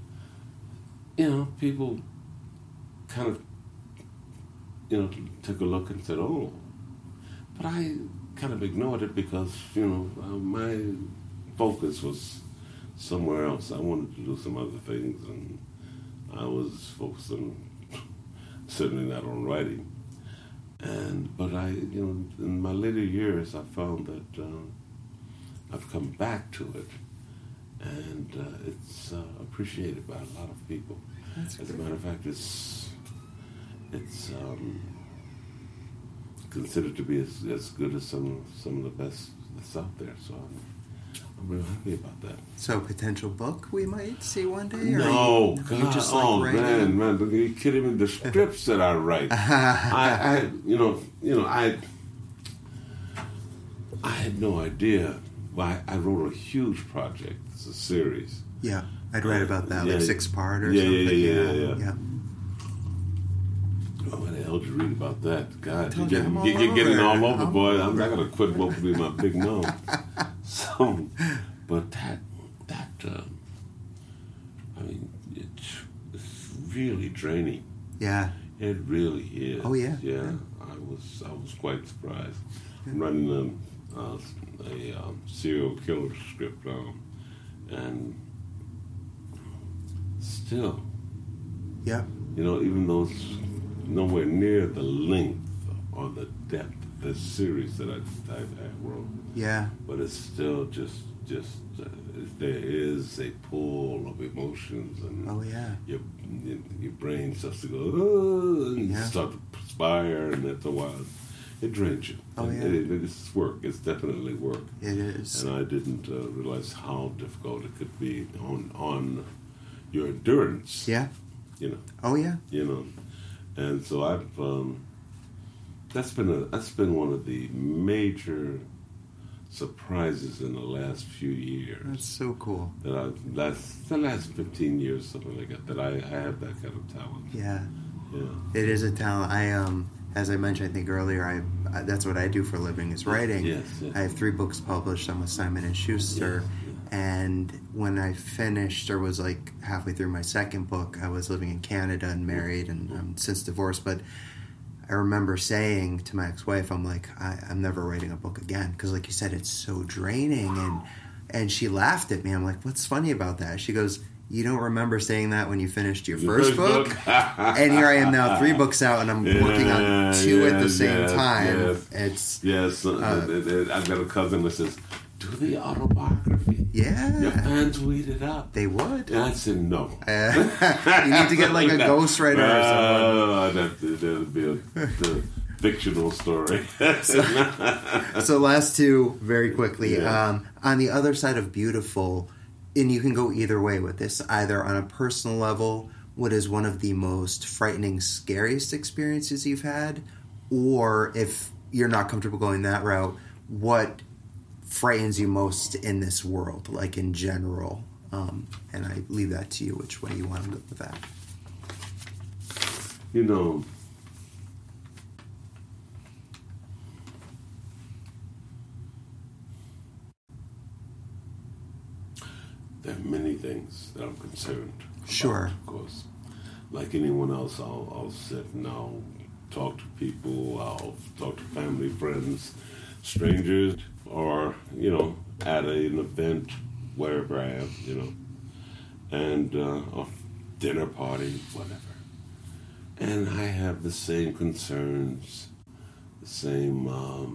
people kind of, took a look and said, oh. But I kind of ignored it because, my focus was somewhere else. I wanted to do some other things, and I was focused on certainly not on writing. But I, in my later years, I found that I've come back to it, and it's appreciated by a lot of people. As a matter of fact, it's considered to be as good as some of the best that's out there. So I'm real happy about that. So, potential book we might see one day? No, you God, just like writing? man, are you kidding me? The scripts that I write, I had no idea. I wrote a huge project. It's a series. Yeah, I'd read about that, like 6-part or yeah, something. Yeah. Oh, what the hell did you read about that? God, you're getting all over, boy. I gotta quit opening my big mouth. So, but that, I mean, it's really draining. Yeah. It really is. Oh yeah. Yeah. I was quite surprised. I'm writing a serial killer script now, and still, yeah. Even though it's nowhere near the length or the depth of this series that I wrote. Yeah. But it's still just there is a pool of emotions, and your brain starts to go, and you start to perspire, and after a while it drains you. Oh yeah. It's work. It's definitely work. It is. And I didn't realize how difficult it could be on your endurance. Yeah. Oh yeah. And so I've that's been one of the major surprises in the last few years. That's so cool. The last 15 years, something like that I have that kind of talent. Yeah. Yeah. It is a talent. As I mentioned, I think earlier, I that's what I do for a living is writing. Yes. I have 3 books published. I'm with Simon & Schuster. Yes. And when I finished, or was like halfway through my second book, I was living in Canada and married, and I'm since divorced. But I remember saying to my ex-wife, I'm like, I'm never writing a book again, because like you said, it's so draining. And she laughed at me. I'm like, what's funny about that? She goes, you don't remember saying that when you finished your first book? And here I am now, 3 books out, and I'm working on 2 at the same time. Yes. I've got a cousin that says, do the autobiography. Yeah. Your fans will eat it up. They would. And I said, no. You need to get like a ghostwriter or something. That'd be a fictional story. So last 2, very quickly. Yeah. On the other side of beautiful, and you can go either way with this, either on a personal level, what is one of the most frightening, scariest experiences you've had, or if you're not comfortable going that route, what frightens you most in this world, like in general? And I leave that to you, which way you want to go with that. There are many things that I'm concerned about, Sure. of course. Like anyone else, I'll sit and I'll talk to people, I'll talk to family, friends, strangers, or, at an event, wherever I am, and a dinner party, whatever. And I have the same concerns, the same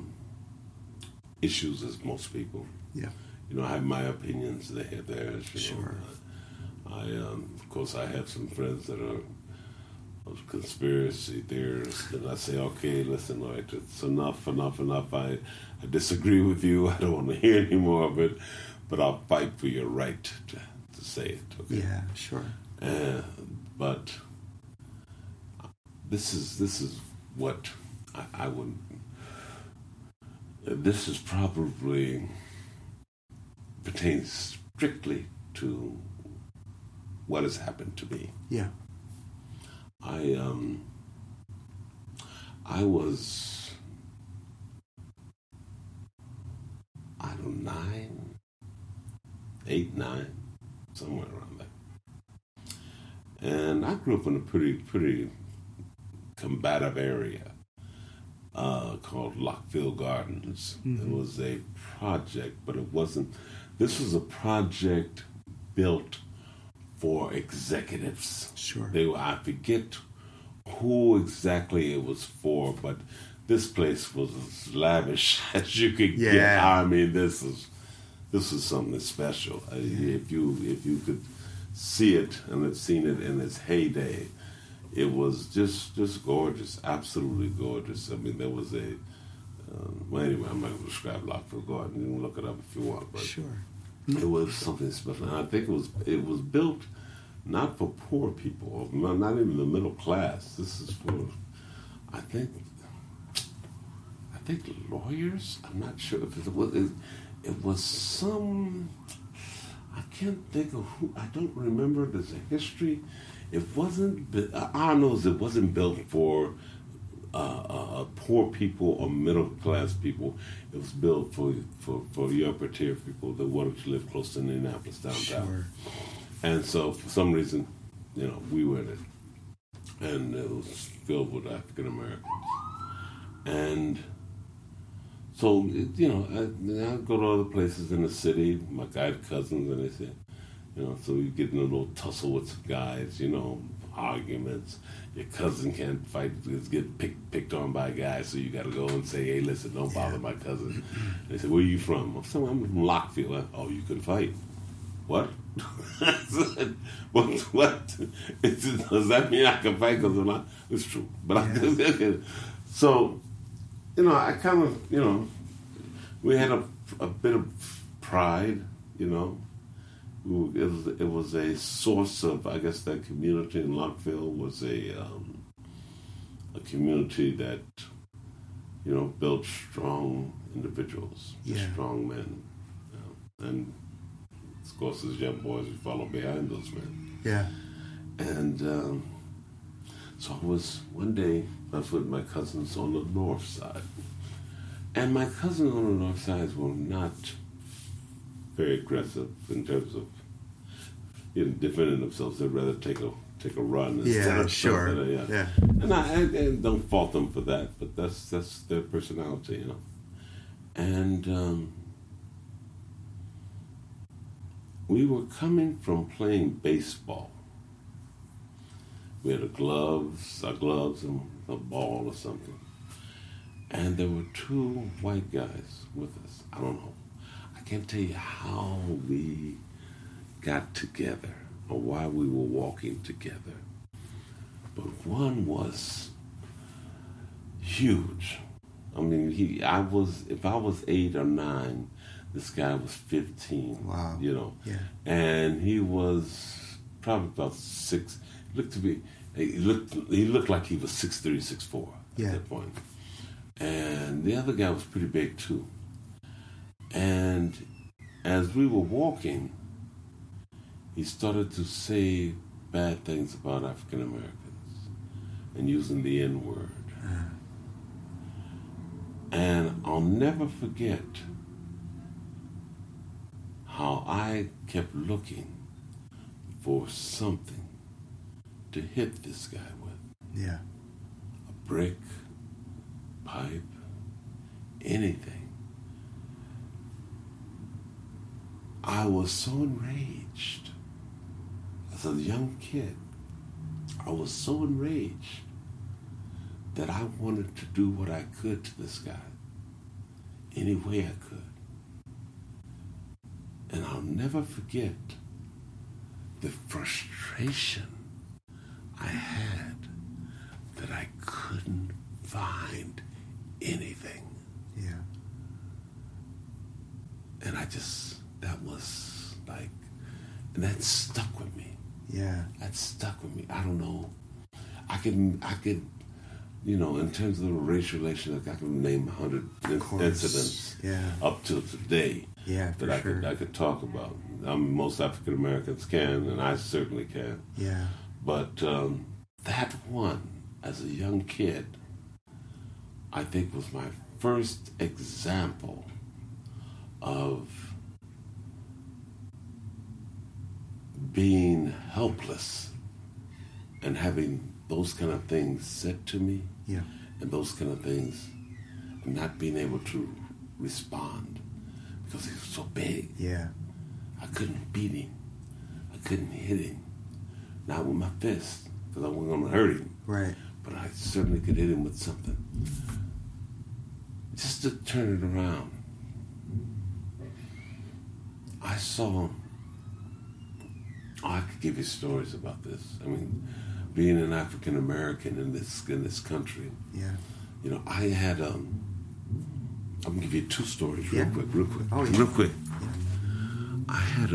issues as most people. Yeah. I have my opinions, they have theirs. Sure. Of course, I have some friends that are conspiracy theorists, and I say, okay, listen, all right, it's enough. I disagree with you. I don't want to hear any more of it, but I'll fight for your right to say it. Okay? Yeah, sure. But this is what I would. This is probably pertains strictly to what has happened to me. Yeah. I was, 8, 9, somewhere around there. And I grew up in a pretty combative area called Lockville Gardens. Mm-hmm. It was a project, but it wasn't. This was a project built for executives. Sure. I forget who exactly it was for, but this place was as lavish as you could get. I mean, this is something special. If you could see it and have seen it in its heyday, it was just gorgeous, absolutely gorgeous. I mean, there was Well, anyway, I'm not going to describe Lockville Garden. You can look it up if you want. But Sure. it was something special. And I think it was built not for poor people, not even the middle class. This is for, I think lawyers. I'm not sure if it was some. I can't think of who. I don't remember. There's a history. It wasn't. All I know is it wasn't built for poor people or middle class people. It was built for the upper tier people that wanted to live close to Indianapolis downtown. Sure. And so for some reason, we were in it, and it was filled with African Americans. And so I'd go to other places in the city. I had cousins, and they said, so you get in a little tussle with some guys, arguments. Your cousin can't fight, it's get picked on by a guy, so you got to go and say, hey, listen, don't bother my cousin. They said, where are you from? I'm from Lockville. Oh, you can fight. What? I said, what? Does that mean I can fight because I'm not? It's true. But so, I kind of, we had a bit of pride, It was a source of, I guess, that community in Lockville was a community that, built strong individuals, strong men. And, of course, as young boys, we followed behind those men. Yeah. And so one day, I was with my cousins on the north side. And my cousins on the north side were not very aggressive in terms of defending themselves. They'd rather take a run. Yeah, sure. Yeah. And I don't fault them for that, but that's their personality, And we were coming from playing baseball. We had our gloves and a ball or something. And there were two white guys with us. I don't know. I can't tell you how we got together or why we were walking together. But one was huge. I mean, if I was 8 or 9, this guy was 15. Wow. Yeah. And he was probably about 6. He looked like he was 6'3", 6'4" at that point. And the other guy was pretty big too. And as we were walking, he started to say bad things about African Americans and using the N-word. And I'll never forget how I kept looking for something to hit this guy with. Yeah. A brick, pipe, anything. I was so enraged. As a young kid, I was so enraged that I wanted to do what I could to this guy, any way I could. And I'll never forget the frustration I had that I couldn't find anything. Yeah. And that was like, and that stuck with me. Yeah. That stuck with me. I don't know. I could, in terms of the racial relations, I could name 100 incidents up till today that I could talk about. Most African Americans can, and I certainly can. Yeah. But that one, as a young kid, I think was my first example of being helpless and having those kind of things said to me, and those kind of things, and not being able to respond because he was so big. Yeah. I couldn't beat him. I couldn't hit him. Not with my fist, because I wasn't going to hurt him. Right. But I certainly could hit him with something. Just to turn it around. I could give you stories about this. I mean, being an African American in this country. Yeah. I had I'm gonna give you two stories real Yeah. quick. Oh, yeah. Real quick. I had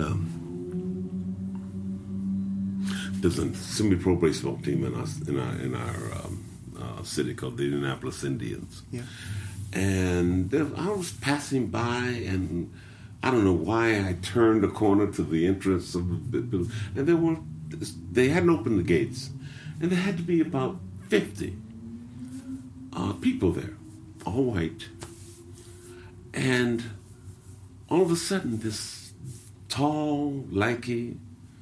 there's a semi-pro baseball team in our city called the Indianapolis Indians. Yeah. And I was passing by, and I don't know why I turned the corner to the entrance of the building, and they hadn't opened the gates, and there had to be about 50 people there, all white, and all of a sudden this tall, lanky,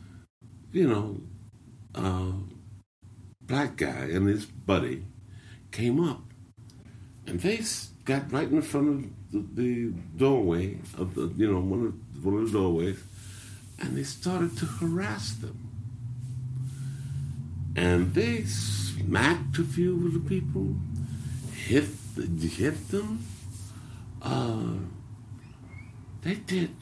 black guy and his buddy came up, and they got right in front of the doorway of one of the doorways, and they started to harass them. And they smacked a few of the people, hit them. They did,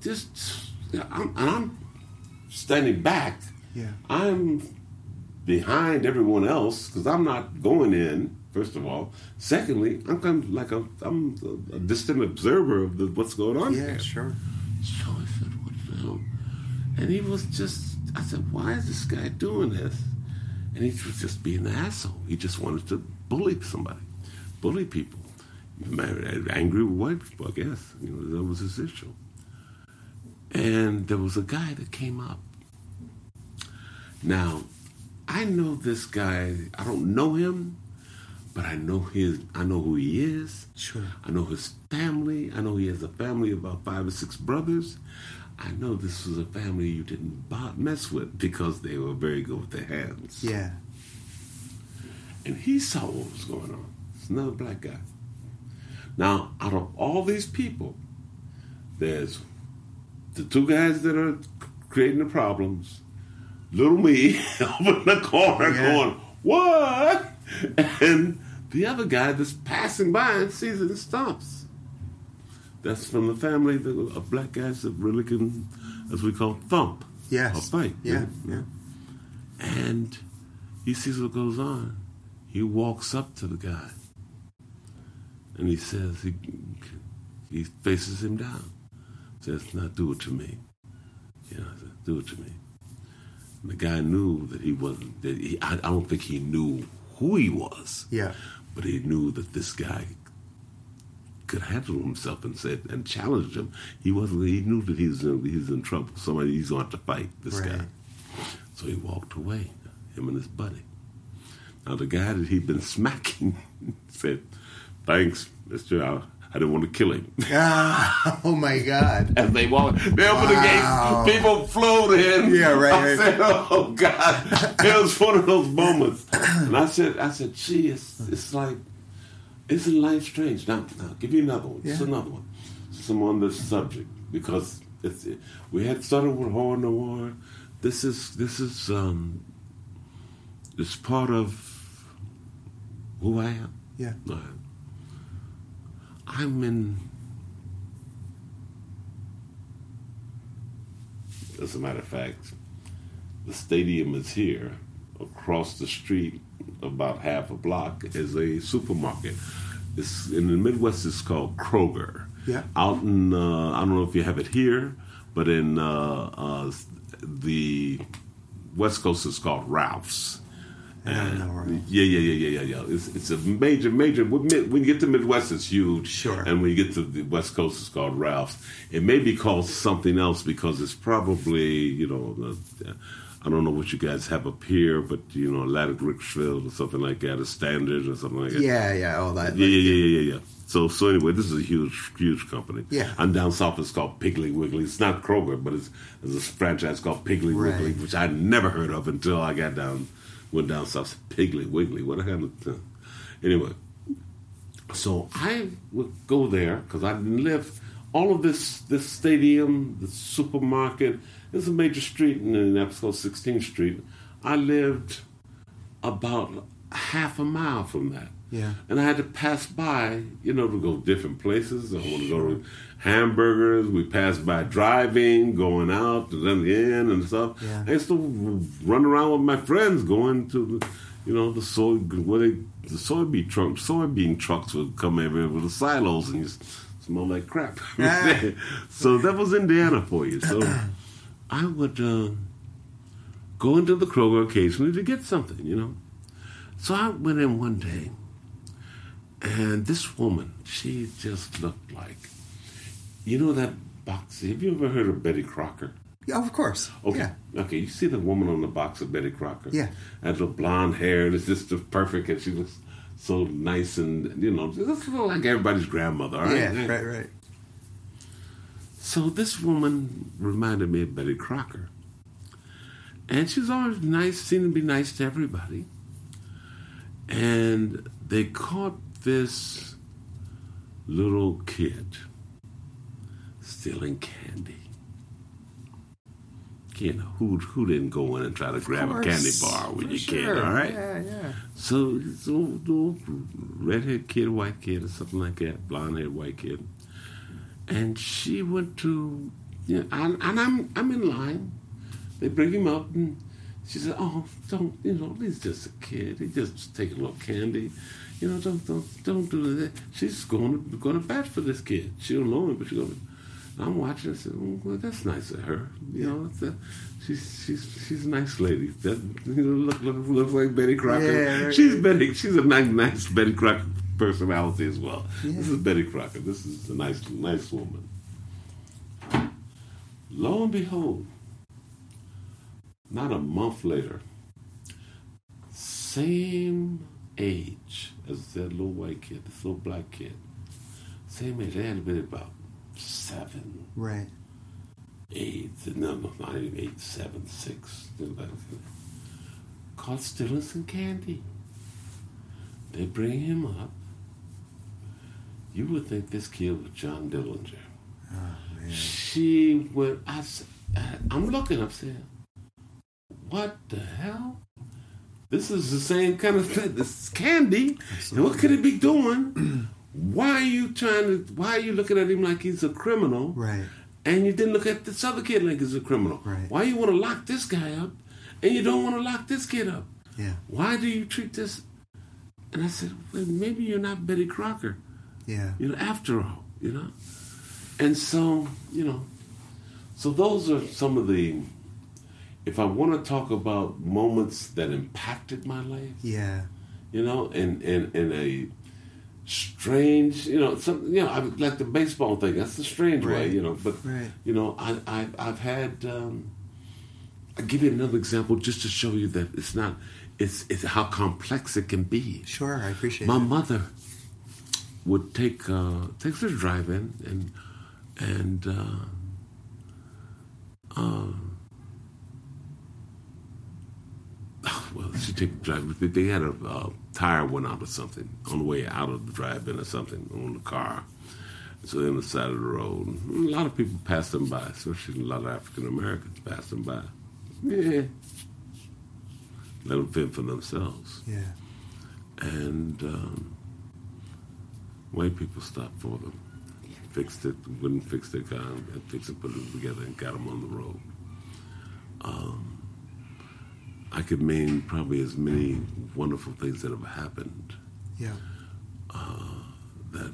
I'm standing back. Yeah. I'm behind everyone else because I'm not going in. First of all, secondly, I'm kind of like I'm a distant observer of what's going on here. Yeah, sure. So I said, "What the hell?" And he was I said, "Why is this guy doing this?" And he was just being an asshole. He just wanted to bully people. Angry with white people, I guess. That was his issue. And there was a guy that came up. Now, I know this guy. I don't know him, but I know who he is. Sure. I know his family. I know he has a family of about 5 or 6 brothers. I know this was a family you didn't mess with because they were very good with their hands. Yeah. And he saw what was going on. It's another black guy. Now, out of all these people, there's the 2 guys that are creating the problems, little me over in the corner going, "What?" And the other guy that's passing by and sees it and stops. That's from the family of black guys that really can, as we call, thump. Yes. Or fight. Yeah, yeah. And he sees what goes on. He walks up to the guy. And he says, he faces him down. Says, "Now do it to me." I said, "Do it to me." And the guy knew that he wasn't, I don't think he knew who he was. Yeah. But he knew that this guy could handle himself and challenged him. He knew that he was in trouble. He's going to have to fight this guy. So he walked away, him and his buddy. Now the guy that he'd been smacking said, "Thanks, mister. I didn't want to kill him." Oh my God. As they opened the gates, people flew in. Yeah, right. I said, "Oh God." It was one of those moments. And I said, "Gee, it's like, isn't life strange?" Now, give you another one. Yeah. Just another one. Some on this subject, because we had started with horror noir. This is part of who I am. Yeah. I'm in. As a matter of fact, the stadium is here. Across the street, about half a block, is a supermarket. It's in the Midwest. It's called Kroger. Yeah. Out in I don't know if you have it here, but in the West Coast, it's called Ralph's. Yeah. It's a major. When you get to Midwest, it's huge. Sure. And when you get to the West Coast, it's called Ralph's. It may be called something else because it's probably, I don't know what you guys have up here, but Atlantic Richfield or something like that, a Standard or something like that. Yeah, all that. Yeah. So anyway, this is a huge company. Yeah. And down south, it's called Piggly Wiggly. It's not Kroger, but there's a franchise called Piggly Wiggly, which I'd never heard of until I went down south. Piggly Wiggly. What the hell? Anyway, so I would go there because I didn't live. All of this stadium, the supermarket, there's a major street in Indianapolis called 16th Street. I lived about half a mile from that. Yeah. And I had to pass by, to go different places. I want to go to hamburgers. We passed by driving, going out, and then the inn and stuff. Yeah. I used to run around with my friends going to, the soybean trucks would come everywhere with the silos and you smell like crap. So that was Indiana for you. So I would go into the Kroger occasionally to get something, So I went in one day, and this woman, she just looked like, that box. Have you ever heard of Betty Crocker? Yeah, of course. Okay. Yeah. Okay, you see the woman on the box of Betty Crocker? Yeah. Had the blonde hair, and it's just perfect, and she looks so nice, and, just like everybody's grandmother, all right? Yeah, right. So this woman reminded me of Betty Crocker. And she's always nice, seemed to be nice to everybody. And they caught this little kid stealing candy. Who didn't go in and try to grab a candy bar with your kid, all right? Yeah. So little redhead kid, white kid, or something like that, blonde-haired white kid. And she went to, and I'm in line. They bring him up, and she said, "Oh, don't, he's just a kid. He just taking a little candy. Don't do that." She's going to bat for this kid. She don't know him, but she's going to. I'm watching and said, "Well, that's nice of her. She's a nice lady. That looks like Betty Crocker. Yeah, she's a nice Betty Crocker personality as well. Yeah. This is Betty Crocker. This is a nice woman." Lo and behold, not a month later, same age as that little white kid, this little black kid, same age. They had to be about 7, right, 8, no, not even 8, 7, 6. Caught stealing some candy. They bring him up. You would think this kid was John Dillinger. Oh, man. She went, I'm looking up saying, what the hell? This is the same kind of thing. This is candy. Absolutely. And what could it be doing? Why are you looking at him like he's a criminal? Right. And you didn't look at this other kid like he's a criminal. Right. Why you want to lock this guy up and you don't want to lock this kid up? Yeah. Why do you treat this? And I said, well, maybe you're not Betty Crocker. Yeah. After all, And so, so those are some of the, if I want to talk about moments that impacted my life. Yeah. In a strange, I like the baseball thing. That's the strange way, But right. I've had. I'll give you another example just to show you that it's not. It's how complex it can be. Sure, I appreciate. My that. mother would takes her to drive-in and well, she take the drive. They had a tire went out or something on the way out of the drive-in or something on the car. So they're on the side of the road. A lot of people passed them by, especially a lot of African Americans passed them by. Yeah. Let them fend for themselves. Yeah. And white people stopped for them. Fixed it, wouldn't fix their car, and fixed it, put it together, and got them on the road. I could name probably as many wonderful things that have happened. Yeah. That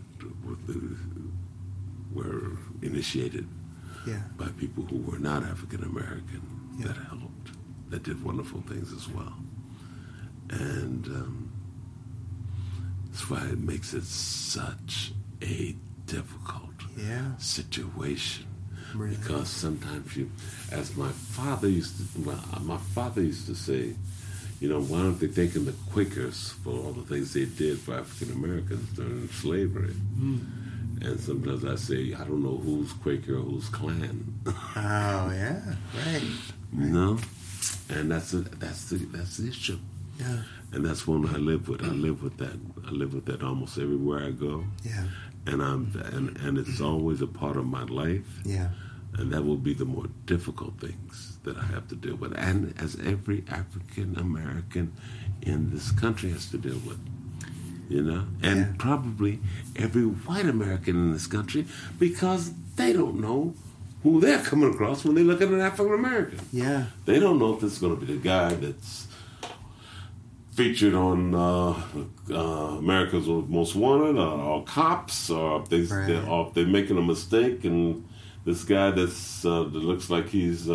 were initiated by people who were not African American that helped, that did wonderful things as well. And that's why it makes it such a difficult situation. Really? Because sometimes as my father used to say, why aren't they thanking the Quakers for all the things they did for African Americans during slavery? And sometimes I say, I don't know who's Quaker or who's Klan. Oh yeah, right. And that's the issue. Yeah. And that's one I live with. I live with that almost everywhere I go. Yeah. And it's always a part of my life. Yeah. And that will be the more difficult things that I have to deal with, and as every African American in this country has to deal with, and probably every white American in this country, because they don't know who they're coming across when they look at an African American. Yeah, they don't know if this is going to be the guy that's featured on America's Most Wanted, or cops, or if they're making a mistake, and this guy that looks like he's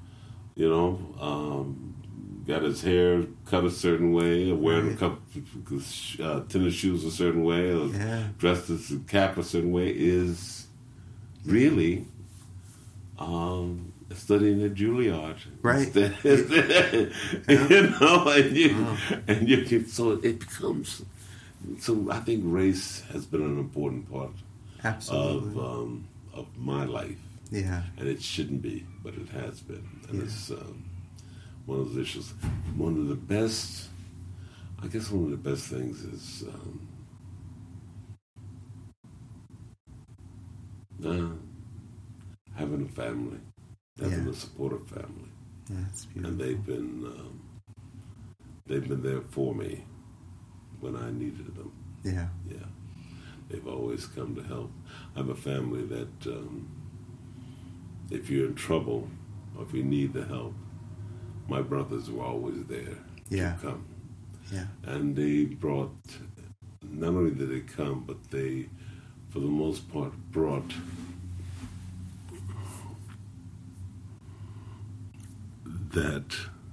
got his hair cut a certain way, or wearing tennis shoes a certain way, or dressed as a cap a certain way, is really studying at Juilliard, right? And you can, so it becomes. So I think race has been an important part of my life. Yeah, and it shouldn't be, but it has been, and it's one of those issues. One of the best things is having a family. Having a supportive family. Yeah, that's beautiful. And they've been there for me when I needed them. Yeah. Yeah. They've always come to help. I have a family that if you're in trouble or if you need the help, my brothers were always there to come. Yeah. And they brought, not only did they come, but they, for the most part, brought that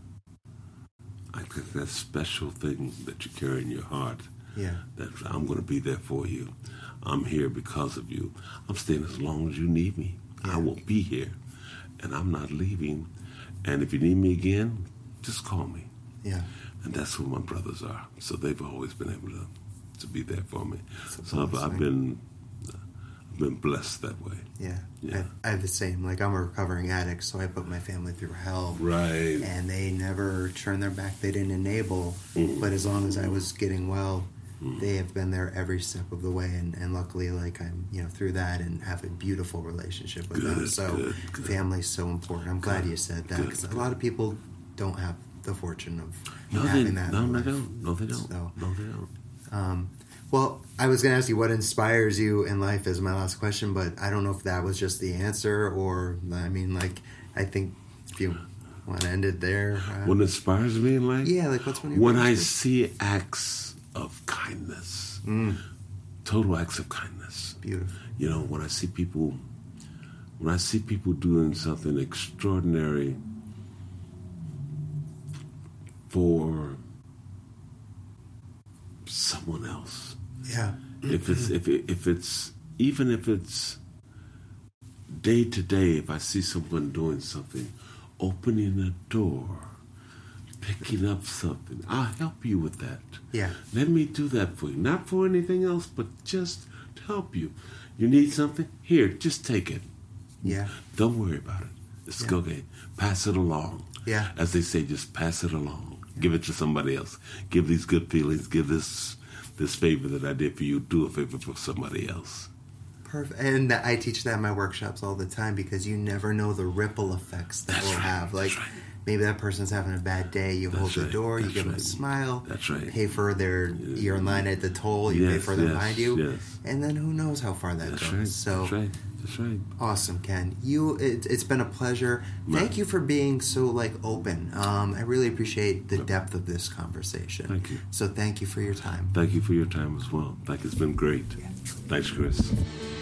special thing that you carry in your heart. Yeah. That I'm going to be there for you. I'm here because of you. I'm staying as long as you need me. I will be here, and I'm not leaving. And if you need me again, just call me. Yeah. And that's who my brothers are. So they've always been able to be there for me. So I've been blessed that way. Yeah. Yeah. I have the same. Like, I'm a recovering addict, so I put my family through hell. Right. And they never turned their back. They didn't enable. Mm-hmm. But as long as I was getting well, they have been there every step of the way. And luckily, like, I'm, through that and have a beautiful relationship with them. So family's so important. I'm glad you said that, because a lot of people don't have the fortune of having that. No, they don't. So, No, they don't. Well, I was going to ask you what inspires you in life as my last question, but I don't know if that was just the answer, or, I think if you want to end it there. What inspires me in life? Yeah, like, what's one of your when I see acts of kindness, total acts of kindness. Beautiful. When I see people doing something extraordinary for someone else. Yeah. If it's even if it's day to day, if I see someone doing something, opening a door, picking up something, I'll help you with that. Yeah. Let me do that for you. Not for anything else, but just to help you. You need something? Here, just take it. Yeah. Don't worry about it. It's okay. Pass it along. Yeah. As they say, just pass it along. Give it to somebody else. Give these good feelings. Give this favor that I did for you. Do a favor for somebody else. Perfect. And I teach that in my workshops all the time, because you never know the ripple effects that will have. Like, maybe that person's having a bad day. You hold the door. You give them a smile. That's right. Pay for you're in line at the toll. You pay for them behind you. Yes. And then who knows how far that goes. Right. So, That's right. Awesome, Ken. It's been a pleasure. Thank you for being so open. I really appreciate the depth of this conversation. Thank you. So thank you for your time. Thank you for your time as well. It's been great. Thanks, Chris.